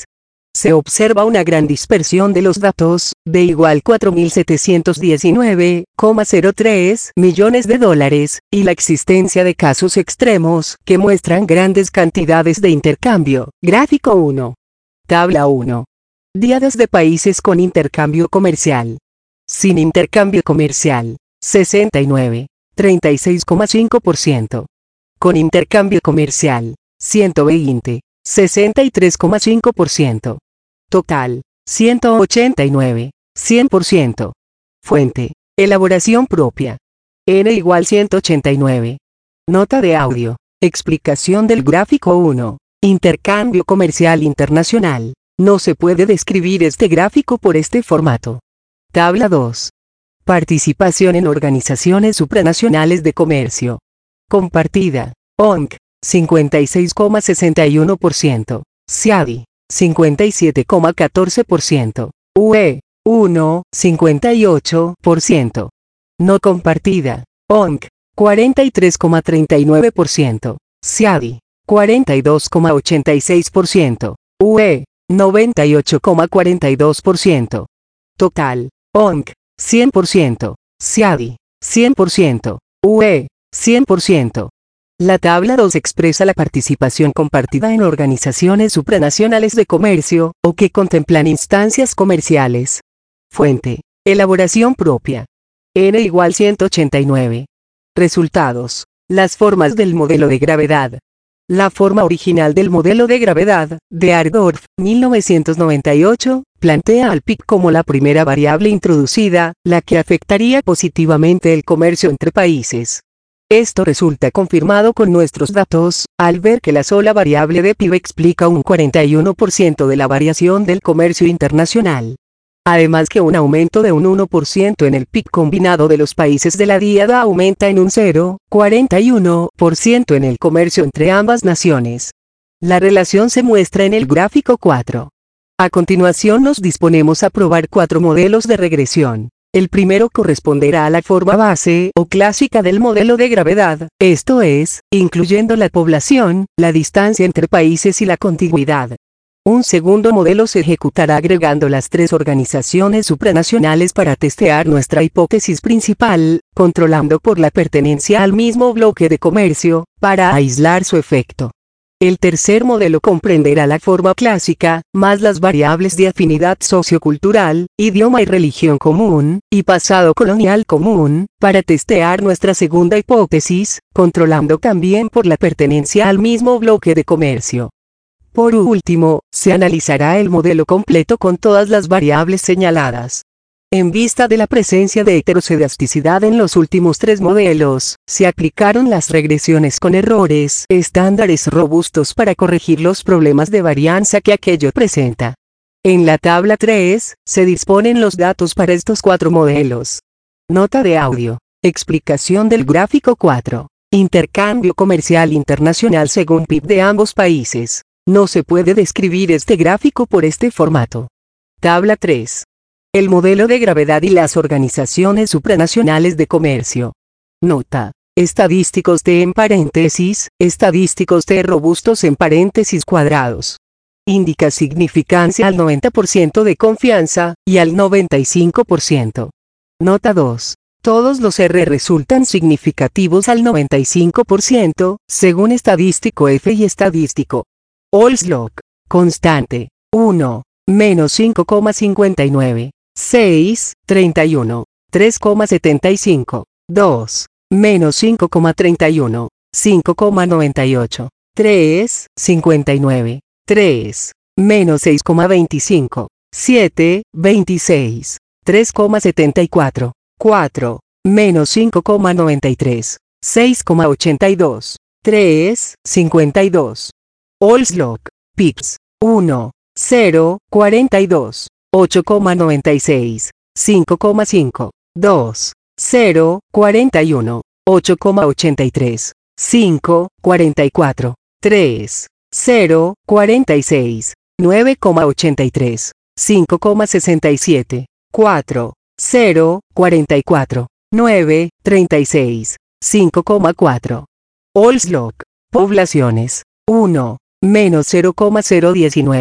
Se observa una gran dispersión de los datos, de igual cuatro mil setecientos diecinueve coma cero tres millones de dólares, y la existencia de casos extremos que muestran grandes cantidades de intercambio. Gráfico uno. Tabla uno. Días de países con intercambio comercial. Sin intercambio comercial, sesenta y nueve, treinta y seis coma cinco por ciento. Con intercambio comercial, ciento veinte, sesenta y tres coma cinco por ciento. Total, ciento ochenta y nueve, cien por ciento. Fuente, elaboración propia. N igual ciento ochenta y nueve. Nota de audio. Explicación del gráfico uno. Intercambio comercial internacional. No se puede describir este gráfico por este formato. Tabla dos. Participación en organizaciones supranacionales de comercio. Compartida. O N C, cincuenta y seis coma sesenta y uno por ciento. C I A D I, cincuenta y siete coma catorce por ciento. U E, uno, cincuenta y ocho por ciento. No compartida. O N C, cuarenta y tres coma treinta y nueve por ciento. C I A D I, cuarenta y dos coma ochenta y seis por ciento. U E, noventa y ocho coma cuarenta y dos por ciento. Total. O N C, cien por ciento. C I A D I, cien por ciento. U E, cien por ciento. La tabla dos expresa la participación compartida en organizaciones supranacionales de comercio, o que contemplan instancias comerciales. Fuente, elaboración propia. N igual ciento ochenta y nueve. Resultados. Las formas del modelo de gravedad. La forma original del modelo de gravedad, de Ardorf, mil novecientos noventa y ocho, plantea al P I B como la primera variable introducida, la que afectaría positivamente el comercio entre países. Esto resulta confirmado con nuestros datos, al ver que la sola variable de P I B explica un cuarenta y uno por ciento de la variación del comercio internacional. Además que un aumento de un uno por ciento en el P I B combinado de los países de la Díada aumenta en un cero coma cuarenta y uno por ciento en el comercio entre ambas naciones. La relación se muestra en el gráfico cuatro. A continuación nos disponemos a probar cuatro modelos de regresión. El primero corresponderá a la forma base o clásica del modelo de gravedad, esto es, incluyendo la población, la distancia entre países y la contigüidad. Un segundo modelo se ejecutará agregando las tres organizaciones supranacionales para testear nuestra hipótesis principal, controlando por la pertenencia al mismo bloque de comercio, para aislar su efecto. El tercer modelo comprenderá la forma clásica, más las variables de afinidad sociocultural, idioma y religión común, y pasado colonial común, para testear nuestra segunda hipótesis, controlando también por la pertenencia al mismo bloque de comercio. Por último, se analizará el modelo completo con todas las variables señaladas. En vista de la presencia de heterocedasticidad en los últimos tres modelos, se aplicaron las regresiones con errores estándares robustos para corregir los problemas de varianza que aquello presenta. En la tabla tres, se disponen los datos para estos cuatro modelos. Nota de audio. Explicación del gráfico cuatro. Intercambio comercial internacional según P I B de ambos países. No se puede describir este gráfico por este formato. Tabla tres. El modelo de gravedad y las organizaciones supranacionales de comercio. Nota. Estadísticos T en paréntesis, estadísticos T robustos en paréntesis cuadrados. Indica significancia al noventa por ciento de confianza, y al noventa y cinco por ciento. Nota dos. Todos los R resultan significativos al noventa y cinco por ciento, según estadístico F y estadístico. Olslog. Constante. uno, menos cinco coma cincuenta y nueve. seis, treinta y uno, tres coma setenta y cinco, dos, menos cinco coma treinta y uno, cinco coma noventa y ocho, tres, cincuenta y nueve, tres, menos seis coma veinticinco, siete, veintiséis, tres coma setenta y cuatro, cuatro, menos cinco coma noventa y tres, seis coma ochenta y dos, tres, cincuenta y dos. Olslog, Pips, uno, cero, cuarenta y dos. ocho coma noventa y seis, cinco coma cinco, dos, cero, cuarenta y uno, ocho coma ochenta y tres, cinco, cuarenta y cuatro, tres, cero, cuarenta y seis, nueve coma ochenta y tres, cinco coma sesenta y siete, cuatro, cero, cuarenta y cuatro, nueve, treinta y seis, cinco coma cuatro. Olslog, poblaciones, uno, menos cero coma cero diecinueve.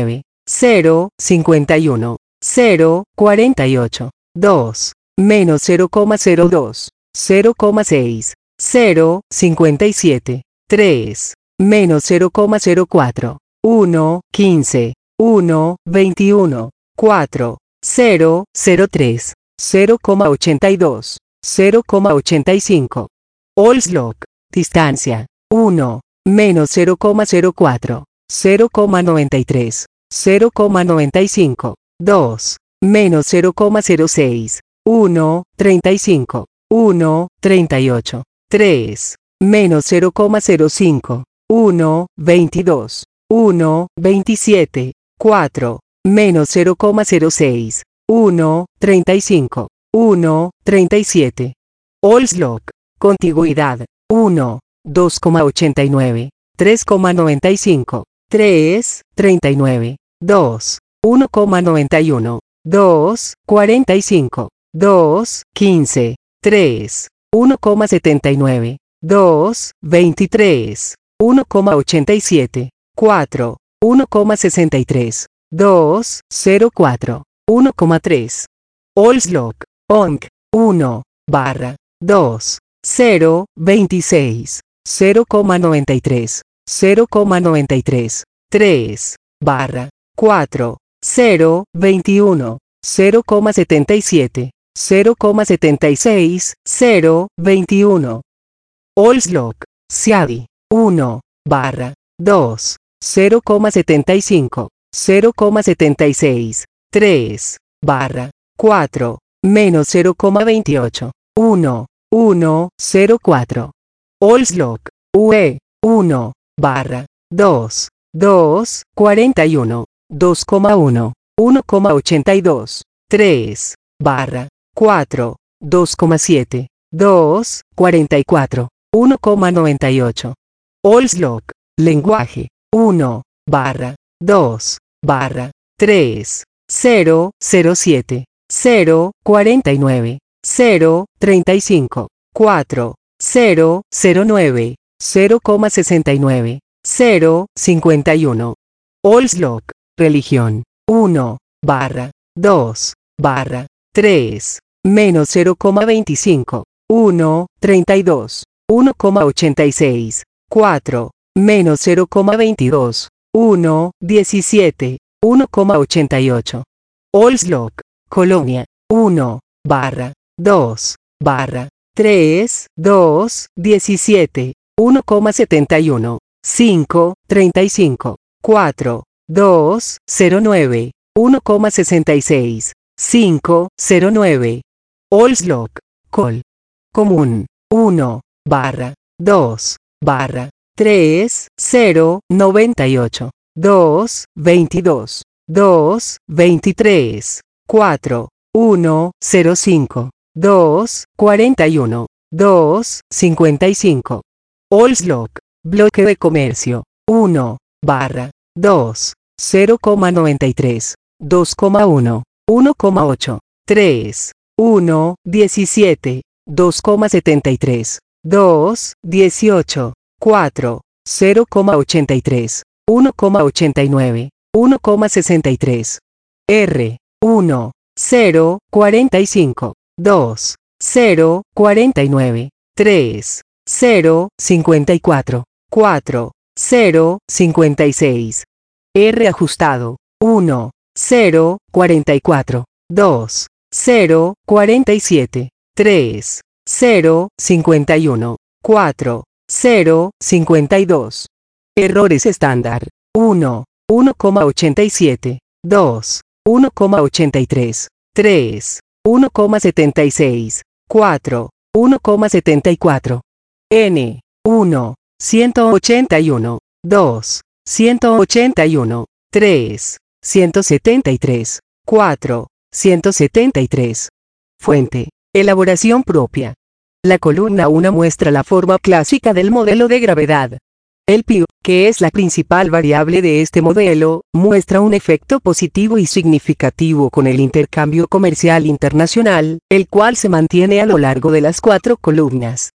cero, cincuenta y uno, cero, cuarenta y ocho, dos, menos cero coma cero dos, cero coma seis, cero, cincuenta y siete, tres, menos cero coma cero cuatro, uno, quince, uno, veintiuno, cuatro, cero, cero tres, cero coma ochenta y dos, cero coma ochenta y cinco. Olslok, distancia, uno, menos cero coma cero cuatro, cero coma noventa y tres, cero coma noventa y cinco, dos, menos cero coma cero seis, uno, treinta y cinco, uno, treinta y ocho, tres, menos cero coma cero cinco, uno, veintidós, uno, veintisiete, cuatro, menos cero coma cero seis, uno, treinta y cinco, uno, treinta y siete. Olslok, contigüidad, uno, dos coma ochenta y nueve, tres coma noventa y cinco, tres, treinta y nueve, dos, uno coma noventa y uno, dos, cuarenta y cinco, dos, quince, tres, uno coma setenta y nueve, dos, veintitrés, uno coma ochenta y siete, cuatro, uno coma sesenta y tres, dos, cero cuatro, uno coma tres. Olslok, onc, uno, barra, dos, cero, veintiséis, cero coma noventa y tres, cero coma noventa y tres, tres, barra, cuatro, cero, veintiuno, cero coma setenta y siete, cero coma setenta y seis, cero, veintiuno. Olslok, Siadi, uno, barra, dos, cero coma setenta y cinco, cero coma setenta y seis, tres, barra, cuatro, menos cero coma veintiocho, uno, uno, cero cuatro. Olslok, U E, uno, barra, dos, dos, cuarenta y uno, dos coma uno, uno coma ochenta y dos, tres, barra, cuatro, dos coma siete, dos, cuarenta y cuatro, uno coma noventa y ocho. Olslok, lenguaje, uno, barra, dos, barra, tres, cero, cero siete, cero, cuarenta y nueve, cero, treinta y cinco, cuatro, cero, cero nueve, cero coma sesenta y nueve, cero, cincuenta y uno. Olslok, religión, uno, barra, dos, barra, tres, menos cero coma veinticinco, uno, treinta y dos, uno coma ochenta y seis, cuatro, menos cero coma veintidós, uno, diecisiete, uno coma ochenta y ocho. Olslok, colonia, uno, barra, dos, barra, tres, dos, diecisiete, uno coma setenta y uno, cinco, treinta y cinco, cuatro, dos, cero nueve, uno coma sesenta y seis, cinco, cero nueve. Olslok, col, común, uno, barra, dos, barra, tres, cero, noventa y ocho, dos, veintidós, dos, veintitrés, cuatro, uno, cero cinco, dos, cuarenta y uno, dos, cincuenta y cinco. Olslok, bloque de comercio, uno, barra, dos, cero coma noventa y tres, dos coma uno, uno coma ocho, tres, uno, diecisiete, dos coma setenta y tres, dos, dieciocho, cuatro, cero coma ochenta y tres, uno coma ochenta y nueve, uno coma sesenta y tres. R, uno, cero, cuarenta y cinco, dos, cero, cuarenta y nueve, tres, cero, cincuenta y cuatro, cuatro, cero, cincuenta y seis. R ajustado, uno, cero, cuarenta y cuatro, dos, cero, cuarenta y siete, tres, cero, cincuenta y uno, cuatro, cero, cincuenta y dos. Errores estándar, uno, uno coma ochenta y siete, dos, uno coma ochenta y tres, tres, uno coma setenta y seis, cuatro, uno coma setenta y cuatro. N, uno, ciento ochenta y uno, dos, ciento ochenta y uno, tres, ciento setenta y tres, cuatro, ciento setenta y tres. Fuente, elaboración propia. La columna uno muestra la forma clásica del modelo de gravedad. El Pi, que es la principal variable de este modelo, muestra un efecto positivo y significativo con el intercambio comercial internacional, el cual se mantiene a lo largo de las cuatro columnas.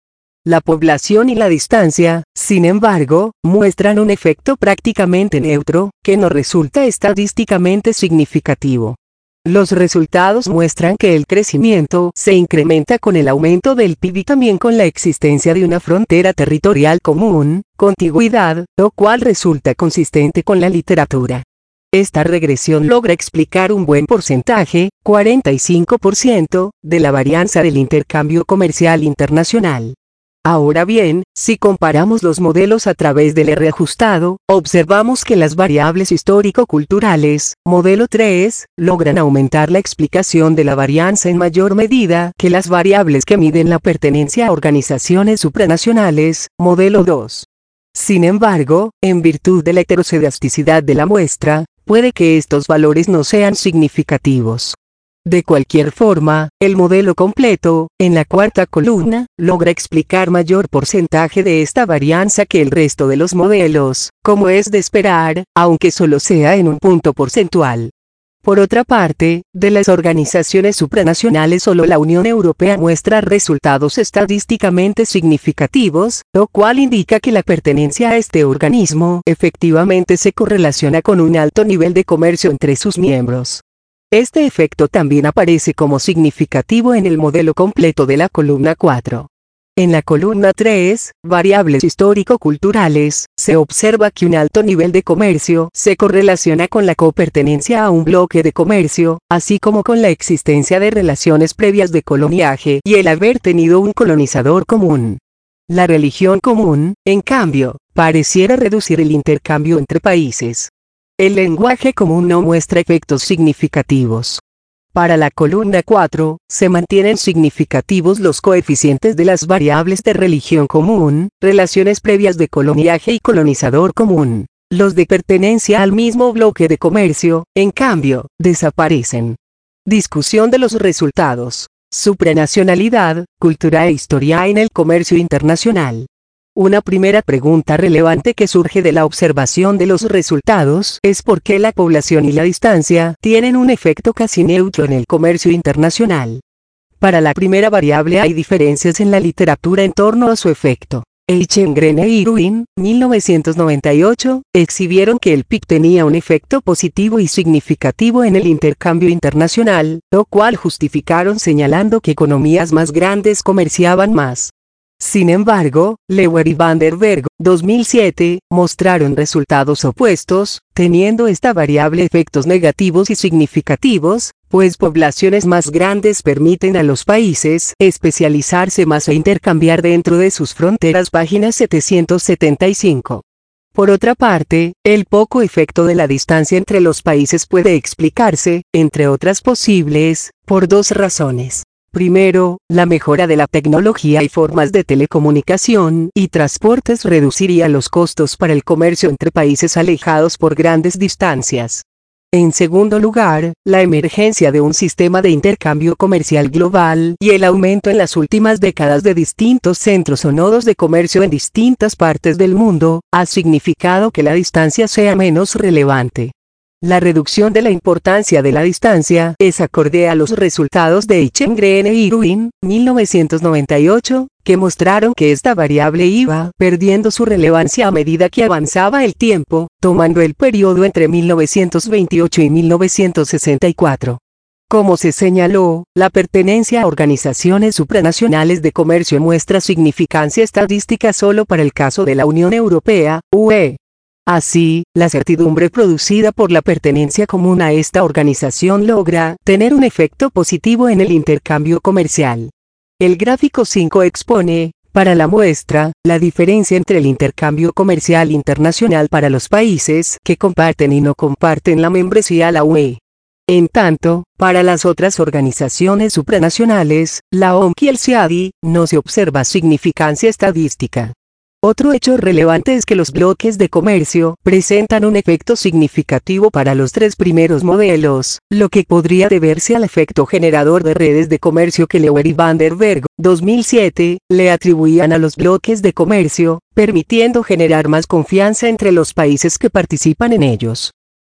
La población y la distancia, sin embargo, muestran un efecto prácticamente neutro, que no resulta estadísticamente significativo. Los resultados muestran que el crecimiento se incrementa con el aumento del P I B y también con la existencia de una frontera territorial común, contigüidad, lo cual resulta consistente con la literatura. Esta regresión logra explicar un buen porcentaje, cuarenta y cinco por ciento, de la varianza del intercambio comercial internacional. Ahora bien, si comparamos los modelos a través del R ajustado, observamos que las variables histórico-culturales, modelo tres, logran aumentar la explicación de la varianza en mayor medida que las variables que miden la pertenencia a organizaciones supranacionales, modelo dos. Sin embargo, en virtud de la heterocedasticidad de la muestra, puede que estos valores no sean significativos. De cualquier forma, el modelo completo, en la cuarta columna, logra explicar mayor porcentaje de esta varianza que el resto de los modelos, como es de esperar, aunque solo sea en un punto porcentual. Por otra parte, de las organizaciones supranacionales solo la Unión Europea muestra resultados estadísticamente significativos, lo cual indica que la pertenencia a este organismo efectivamente se correlaciona con un alto nivel de comercio entre sus miembros. Este efecto también aparece como significativo en el modelo completo de la columna cuatro. En la columna tres, variables histórico-culturales, se observa que un alto nivel de comercio se correlaciona con la copertenencia a un bloque de comercio, así como con la existencia de relaciones previas de coloniaje y el haber tenido un colonizador común. La religión común, en cambio, pareciera reducir el intercambio entre países. El lenguaje común no muestra efectos significativos. Para la columna cuatro, se mantienen significativos los coeficientes de las variables de religión común, relaciones previas de coloniaje y colonizador común. Los de pertenencia al mismo bloque de comercio, en cambio, desaparecen. Discusión de los resultados. Supranacionalidad, cultura e historia en el comercio internacional. Una primera pregunta relevante que surge de la observación de los resultados es por qué la población y la distancia tienen un efecto casi neutro en el comercio internacional. Para la primera variable hay diferencias en la literatura en torno a su efecto. Eichengren e Irwin, mil novecientos noventa y ocho, exhibieron que el P I B tenía un efecto positivo y significativo en el intercambio internacional, lo cual justificaron señalando que economías más grandes comerciaban más. Sin embargo, Lewer y Van der Berg, dos mil siete, mostraron resultados opuestos, teniendo esta variable efectos negativos y significativos, pues poblaciones más grandes permiten a los países especializarse más e intercambiar dentro de sus fronteras. Página setecientos setenta y cinco. Por otra parte, el poco efecto de la distancia entre los países puede explicarse, entre otras posibles, por dos razones. Primero, la mejora de la tecnología y formas de telecomunicación y transportes reduciría los costos para el comercio entre países alejados por grandes distancias. En segundo lugar, la emergencia de un sistema de intercambio comercial global y el aumento en las últimas décadas de distintos centros o nodos de comercio en distintas partes del mundo, ha significado que la distancia sea menos relevante. La reducción de la importancia de la distancia es acorde a los resultados de Eichengren e Irwin, mil novecientos noventa y ocho, que mostraron que esta variable iba perdiendo su relevancia a medida que avanzaba el tiempo, tomando el periodo entre mil novecientos veintiocho y mil novecientos sesenta y cuatro. Como se señaló, la pertenencia a organizaciones supranacionales de comercio muestra significancia estadística solo para el caso de la Unión Europea, U E. Así, la certidumbre producida por la pertenencia común a esta organización logra tener un efecto positivo en el intercambio comercial. El gráfico cinco expone, para la muestra, la diferencia entre el intercambio comercial internacional para los países que comparten y no comparten la membresía a la U E. En tanto, para las otras organizaciones supranacionales, la O M C y el C I A D I, no se observa significancia estadística. Otro hecho relevante es que los bloques de comercio presentan un efecto significativo para los tres primeros modelos, lo que podría deberse al efecto generador de redes de comercio que Lewer y Van der Berg, dos mil siete, le atribuían a los bloques de comercio, permitiendo generar más confianza entre los países que participan en ellos.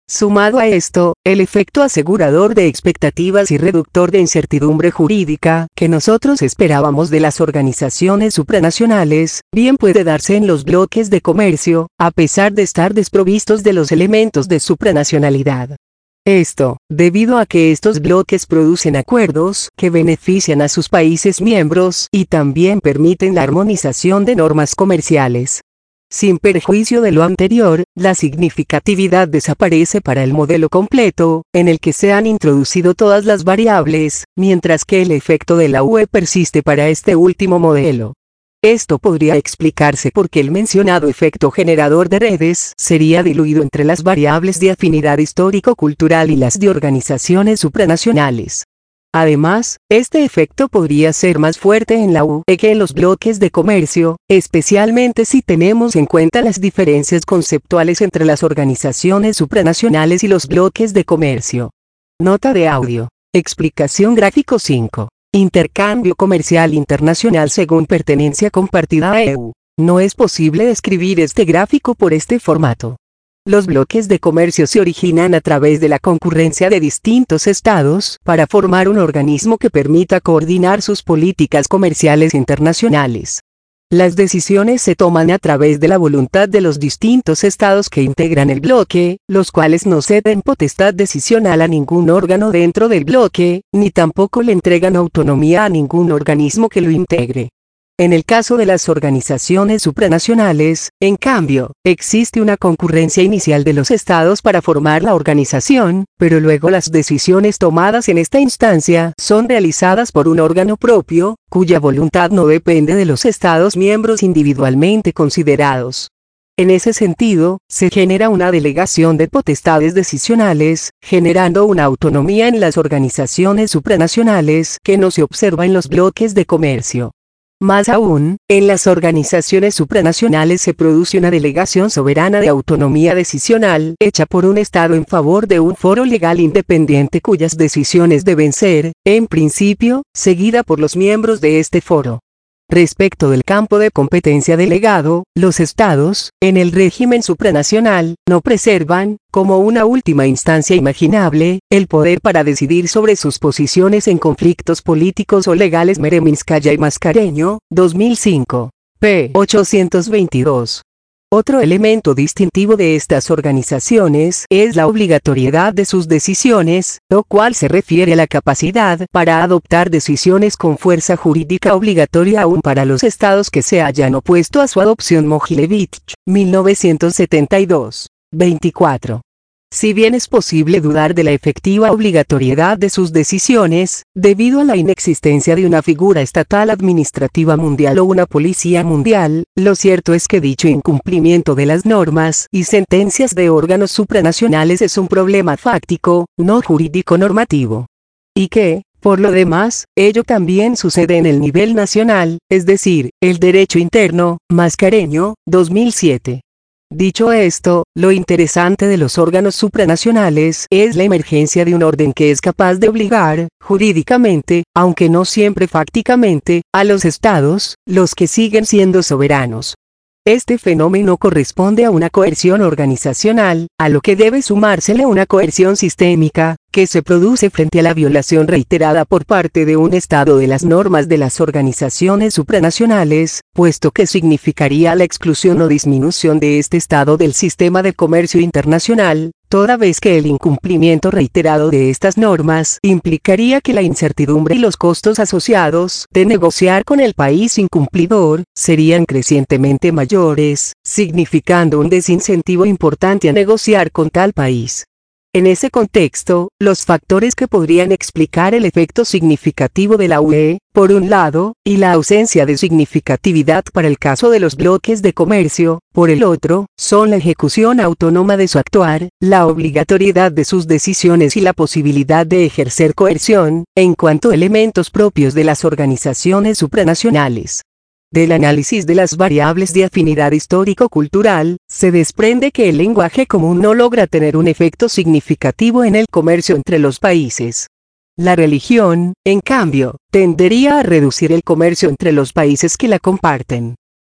Sumado a esto, el efecto asegurador de expectativas y reductor de incertidumbre jurídica que nosotros esperábamos de las organizaciones supranacionales, bien puede darse en los bloques de comercio, a pesar de estar desprovistos de los elementos de supranacionalidad. Esto, debido a que estos bloques producen acuerdos que benefician a sus países miembros y también permiten la armonización de normas comerciales. Sin perjuicio de lo anterior, la significatividad desaparece para el modelo completo, en el que se han introducido todas las variables, mientras que el efecto de la U E persiste para este último modelo. Esto podría explicarse porque el mencionado efecto generador de redes sería diluido entre las variables de afinidad histórico-cultural y las de organizaciones supranacionales. Además, este efecto podría ser más fuerte en la U E que en los bloques de comercio, especialmente si tenemos en cuenta las diferencias conceptuales entre las organizaciones supranacionales y los bloques de comercio. Nota de audio. Explicación gráfico cinco. Intercambio comercial internacional según pertenencia compartida a E U. No es posible describir este gráfico por este formato. Los bloques de comercio se originan a través de la concurrencia de distintos estados para formar un organismo que permita coordinar sus políticas comerciales internacionales. Las decisiones se toman a través de la voluntad de los distintos estados que integran el bloque, los cuales no ceden potestad decisional a ningún órgano dentro del bloque, ni tampoco le entregan autonomía a ningún organismo que lo integre. En el caso de las organizaciones supranacionales, en cambio, existe una concurrencia inicial de los estados para formar la organización, pero luego las decisiones tomadas en esta instancia son realizadas por un órgano propio, cuya voluntad no depende de los estados miembros individualmente considerados. En ese sentido, se genera una delegación de potestades decisionales, generando una autonomía en las organizaciones supranacionales que no se observa en los bloques de comercio. Más aún, en las organizaciones supranacionales se produce una delegación soberana de autonomía decisional hecha por un Estado en favor de un foro legal independiente cuyas decisiones deben ser, en principio, seguida por los miembros de este foro. Respecto del campo de competencia delegado, los estados, en el régimen supranacional, no preservan, como una última instancia imaginable, el poder para decidir sobre sus posiciones en conflictos políticos o legales. Mereminskaya y Mascareño, dos mil cinco. p. ochocientos veintidós. Otro elemento distintivo de estas organizaciones es la obligatoriedad de sus decisiones, lo cual se refiere a la capacidad para adoptar decisiones con fuerza jurídica obligatoria aún para los estados que se hayan opuesto a su adopción. Mogilevich, mil novecientos setenta y dos. veinticuatro. Si bien es posible dudar de la efectiva obligatoriedad de sus decisiones, debido a la inexistencia de una figura estatal administrativa mundial o una policía mundial, lo cierto es que dicho incumplimiento de las normas y sentencias de órganos supranacionales es un problema fáctico, no jurídico normativo. Y que, por lo demás, ello también sucede en el nivel nacional, es decir, el derecho interno. Mascareño, dos mil siete. Dicho esto, lo interesante de los órganos supranacionales es la emergencia de un orden que es capaz de obligar, jurídicamente, aunque no siempre fácticamente, a los estados, los que siguen siendo soberanos. Este fenómeno corresponde a una coerción organizacional, a lo que debe sumársele una coerción sistémica, que se produce frente a la violación reiterada por parte de un Estado de las normas de las organizaciones supranacionales, puesto que significaría la exclusión o disminución de este Estado del sistema de comercio internacional, toda vez que el incumplimiento reiterado de estas normas implicaría que la incertidumbre y los costos asociados de negociar con el país incumplidor serían crecientemente mayores, significando un desincentivo importante a negociar con tal país. En ese contexto, los factores que podrían explicar el efecto significativo de la U E, por un lado, y la ausencia de significatividad para el caso de los bloques de comercio, por el otro, son la ejecución autónoma de su actuar, la obligatoriedad de sus decisiones y la posibilidad de ejercer coerción, en cuanto a elementos propios de las organizaciones supranacionales. Del análisis de las variables de afinidad histórico-cultural, se desprende que el lenguaje común no logra tener un efecto significativo en el comercio entre los países. La religión, en cambio, tendería a reducir el comercio entre los países que la comparten.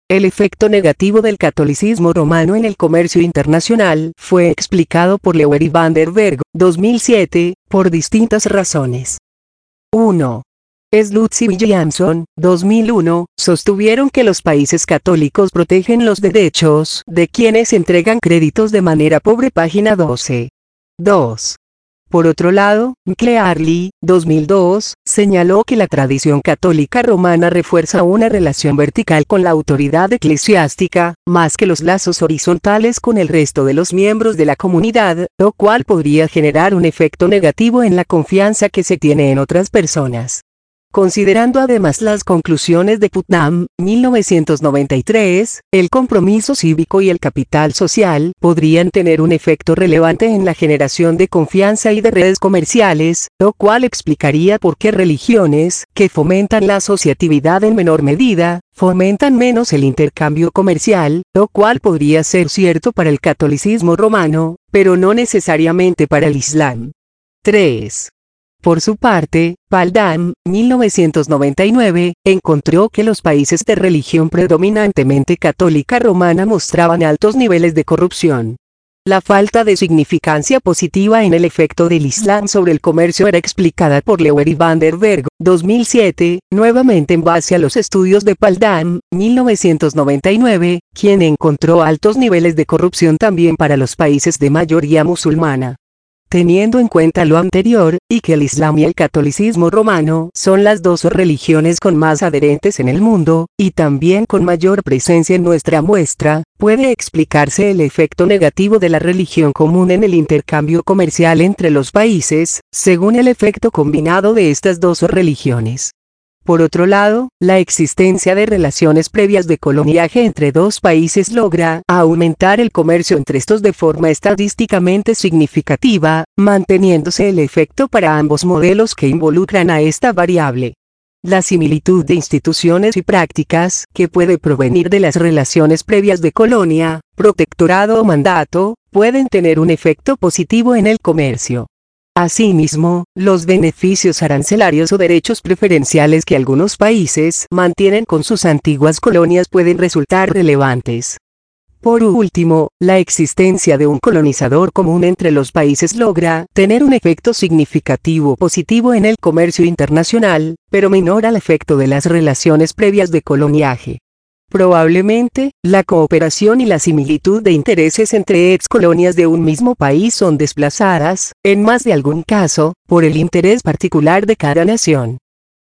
El efecto negativo del catolicismo romano en el comercio internacional fue explicado por Leuer y Van der Berg, dos mil siete, por distintas razones. uno. Slutz y Williamson, dos mil uno, sostuvieron que los países católicos protegen los derechos de quienes entregan créditos de manera pobre. Página doce. dos. Por otro lado, Clearly, dos mil dos, señaló que la tradición católica romana refuerza una relación vertical con la autoridad eclesiástica, más que los lazos horizontales con el resto de los miembros de la comunidad, lo cual podría generar un efecto negativo en la confianza que se tiene en otras personas. Considerando además las conclusiones de Putnam, mil novecientos noventa y tres, el compromiso cívico y el capital social podrían tener un efecto relevante en la generación de confianza y de redes comerciales, lo cual explicaría por qué religiones, que fomentan la asociatividad en menor medida, fomentan menos el intercambio comercial, lo cual podría ser cierto para el catolicismo romano, pero no necesariamente para el Islam. tres. Por su parte, Paldam, mil novecientos noventa y nueve, encontró que los países de religión predominantemente católica romana mostraban altos niveles de corrupción. La falta de significancia positiva en el efecto del Islam sobre el comercio era explicada por Leuer y Van der Berg, dos mil siete, nuevamente en base a los estudios de Paldam, mil novecientos noventa y nueve, quien encontró altos niveles de corrupción también para los países de mayoría musulmana. Teniendo en cuenta lo anterior, y que el Islam y el catolicismo romano son las dos religiones con más adherentes en el mundo, y también con mayor presencia en nuestra muestra, puede explicarse el efecto negativo de la religión común en el intercambio comercial entre los países, según el efecto combinado de estas dos religiones. Por otro lado, la existencia de relaciones previas de coloniaje entre dos países logra aumentar el comercio entre estos de forma estadísticamente significativa, manteniéndose el efecto para ambos modelos que involucran a esta variable. La similitud de instituciones y prácticas que puede provenir de las relaciones previas de colonia, protectorado o mandato, pueden tener un efecto positivo en el comercio. Asimismo, los beneficios arancelarios o derechos preferenciales que algunos países mantienen con sus antiguas colonias pueden resultar relevantes. Por último, la existencia de un colonizador común entre los países logra tener un efecto significativo positivo en el comercio internacional, pero menor al efecto de las relaciones previas de coloniaje. Probablemente, la cooperación y la similitud de intereses entre excolonias de un mismo país son desplazadas, en más de algún caso, por el interés particular de cada nación.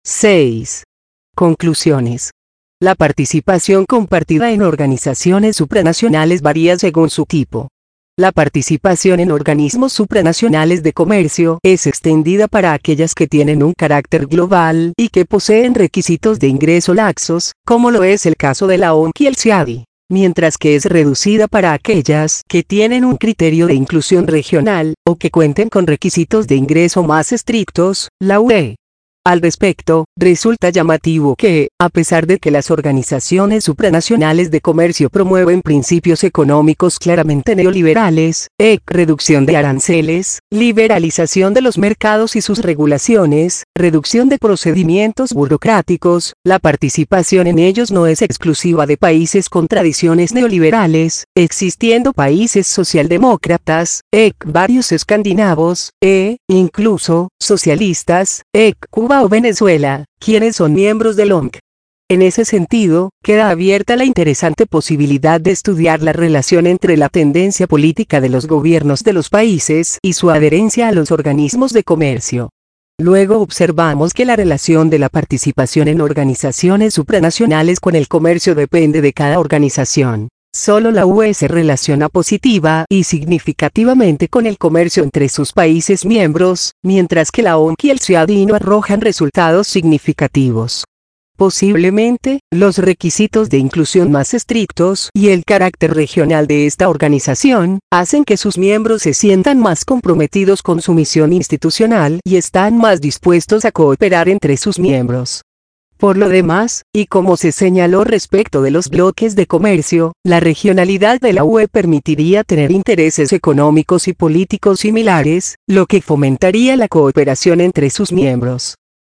seis. Conclusiones. La participación compartida en organizaciones supranacionales varía según su tipo. La participación en organismos supranacionales de comercio es extendida para aquellas que tienen un carácter global y que poseen requisitos de ingreso laxos, como lo es el caso de la O N C y el C I A D I, mientras que es reducida para aquellas que tienen un criterio de inclusión regional, o que cuenten con requisitos de ingreso más estrictos, la U E. Al respecto, resulta llamativo que, a pesar de que las organizaciones supranacionales de comercio promueven principios económicos claramente neoliberales, e reducción de aranceles, liberalización de los mercados y sus regulaciones, reducción de procedimientos burocráticos, la participación en ellos no es exclusiva de países con tradiciones neoliberales, existiendo países socialdemócratas, e varios escandinavos, e incluso socialistas, e Cuba o Venezuela, quienes son miembros del O M C. En ese sentido, queda abierta la interesante posibilidad de estudiar la relación entre la tendencia política de los gobiernos de los países y su adherencia a los organismos de comercio. Luego observamos que la relación de la participación en organizaciones supranacionales con el comercio depende de cada organización. Solo la U E se relaciona positiva y significativamente con el comercio entre sus países miembros, mientras que la O N C y el C I A D I no arrojan resultados significativos. Posiblemente, los requisitos de inclusión más estrictos y el carácter regional de esta organización, hacen que sus miembros se sientan más comprometidos con su misión institucional y están más dispuestos a cooperar entre sus miembros. Por lo demás, y como se señaló respecto de los bloques de comercio, la regionalidad de la U E permitiría tener intereses económicos y políticos similares, lo que fomentaría la cooperación entre sus miembros.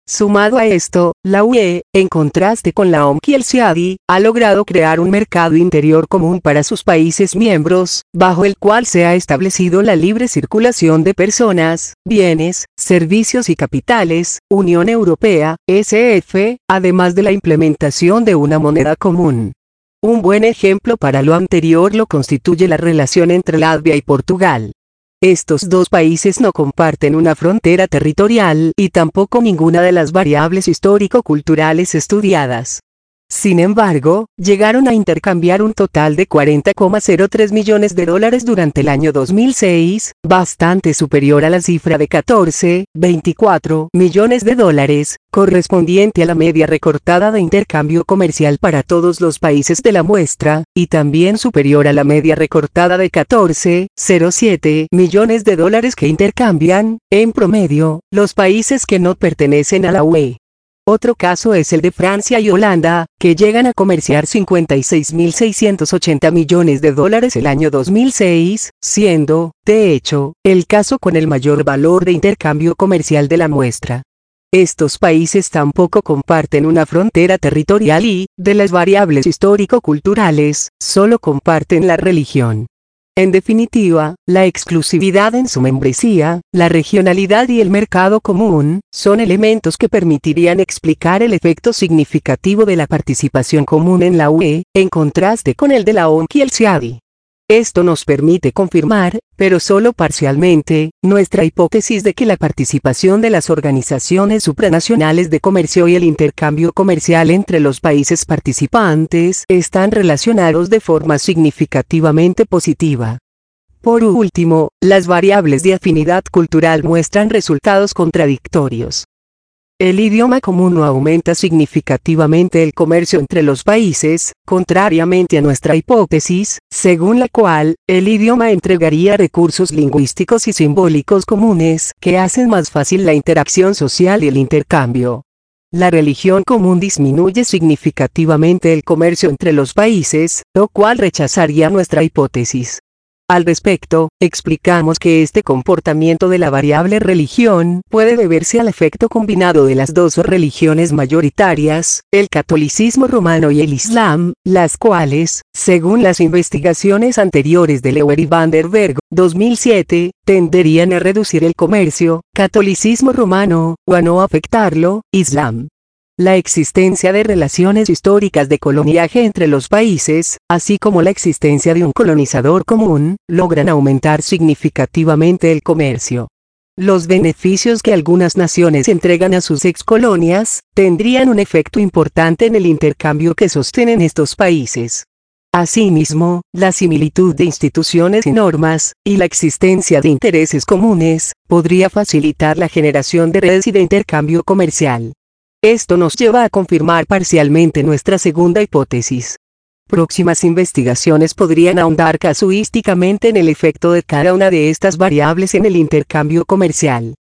Sumado a esto, la U E, en contraste con la O M C y el C I A D I, ha logrado crear un mercado interior común para sus países miembros, bajo el cual se ha establecido la libre circulación de personas, bienes, servicios y capitales, Unión Europea, S F, además de la implementación de una moneda común. Un buen ejemplo para lo anterior lo constituye la relación entre Latvia y Portugal. Estos dos países no comparten una frontera territorial y tampoco ninguna de las variables histórico-culturales estudiadas. Sin embargo, llegaron a intercambiar un total de cuarenta coma cero tres millones de dólares durante el año dos mil seis, bastante superior a la cifra de catorce coma veinticuatro millones de dólares, correspondiente a la media recortada de intercambio comercial para todos los países de la muestra, y también superior a la media recortada de catorce coma cero siete millones de dólares que intercambian, en promedio, los países que no pertenecen a la U E. Otro caso es el de Francia y Holanda, que llegan a comerciar cincuenta y seis mil seiscientos ochenta millones de dólares el año dos mil seis, siendo, de hecho, el caso con el mayor valor de intercambio comercial de la muestra. Estos países tampoco comparten una frontera territorial y, de las variables histórico-culturales, solo comparten la religión. En definitiva, la exclusividad en su membresía, la regionalidad y el mercado común, son elementos que permitirían explicar el efecto significativo de la participación común en la U E, en contraste con el de la O M C y el C I A D I. Esto nos permite confirmar, pero solo parcialmente, nuestra hipótesis de que la participación de las organizaciones supranacionales de comercio y el intercambio comercial entre los países participantes están relacionados de forma significativamente positiva. Por último, las variables de afinidad cultural muestran resultados contradictorios. El idioma común no aumenta significativamente el comercio entre los países, contrariamente a nuestra hipótesis, según la cual, el idioma entregaría recursos lingüísticos y simbólicos comunes que hacen más fácil la interacción social y el intercambio. La religión común disminuye significativamente el comercio entre los países, lo cual rechazaría nuestra hipótesis. Al respecto, explicamos que este comportamiento de la variable religión puede deberse al efecto combinado de las dos religiones mayoritarias, el catolicismo romano y el islam, las cuales, según las investigaciones anteriores de Leuer y Van der Berg, dos mil siete, tenderían a reducir el comercio, catolicismo romano, o a no afectarlo, islam. La existencia de relaciones históricas de coloniaje entre los países, así como la existencia de un colonizador común, logran aumentar significativamente el comercio. Los beneficios que algunas naciones entregan a sus excolonias, tendrían un efecto importante en el intercambio que sostienen estos países. Asimismo, la similitud de instituciones y normas, y la existencia de intereses comunes, podría facilitar la generación de redes y de intercambio comercial. Esto nos lleva a confirmar parcialmente nuestra segunda hipótesis. Próximas investigaciones podrían ahondar casuísticamente en el efecto de cada una de estas variables en el intercambio comercial.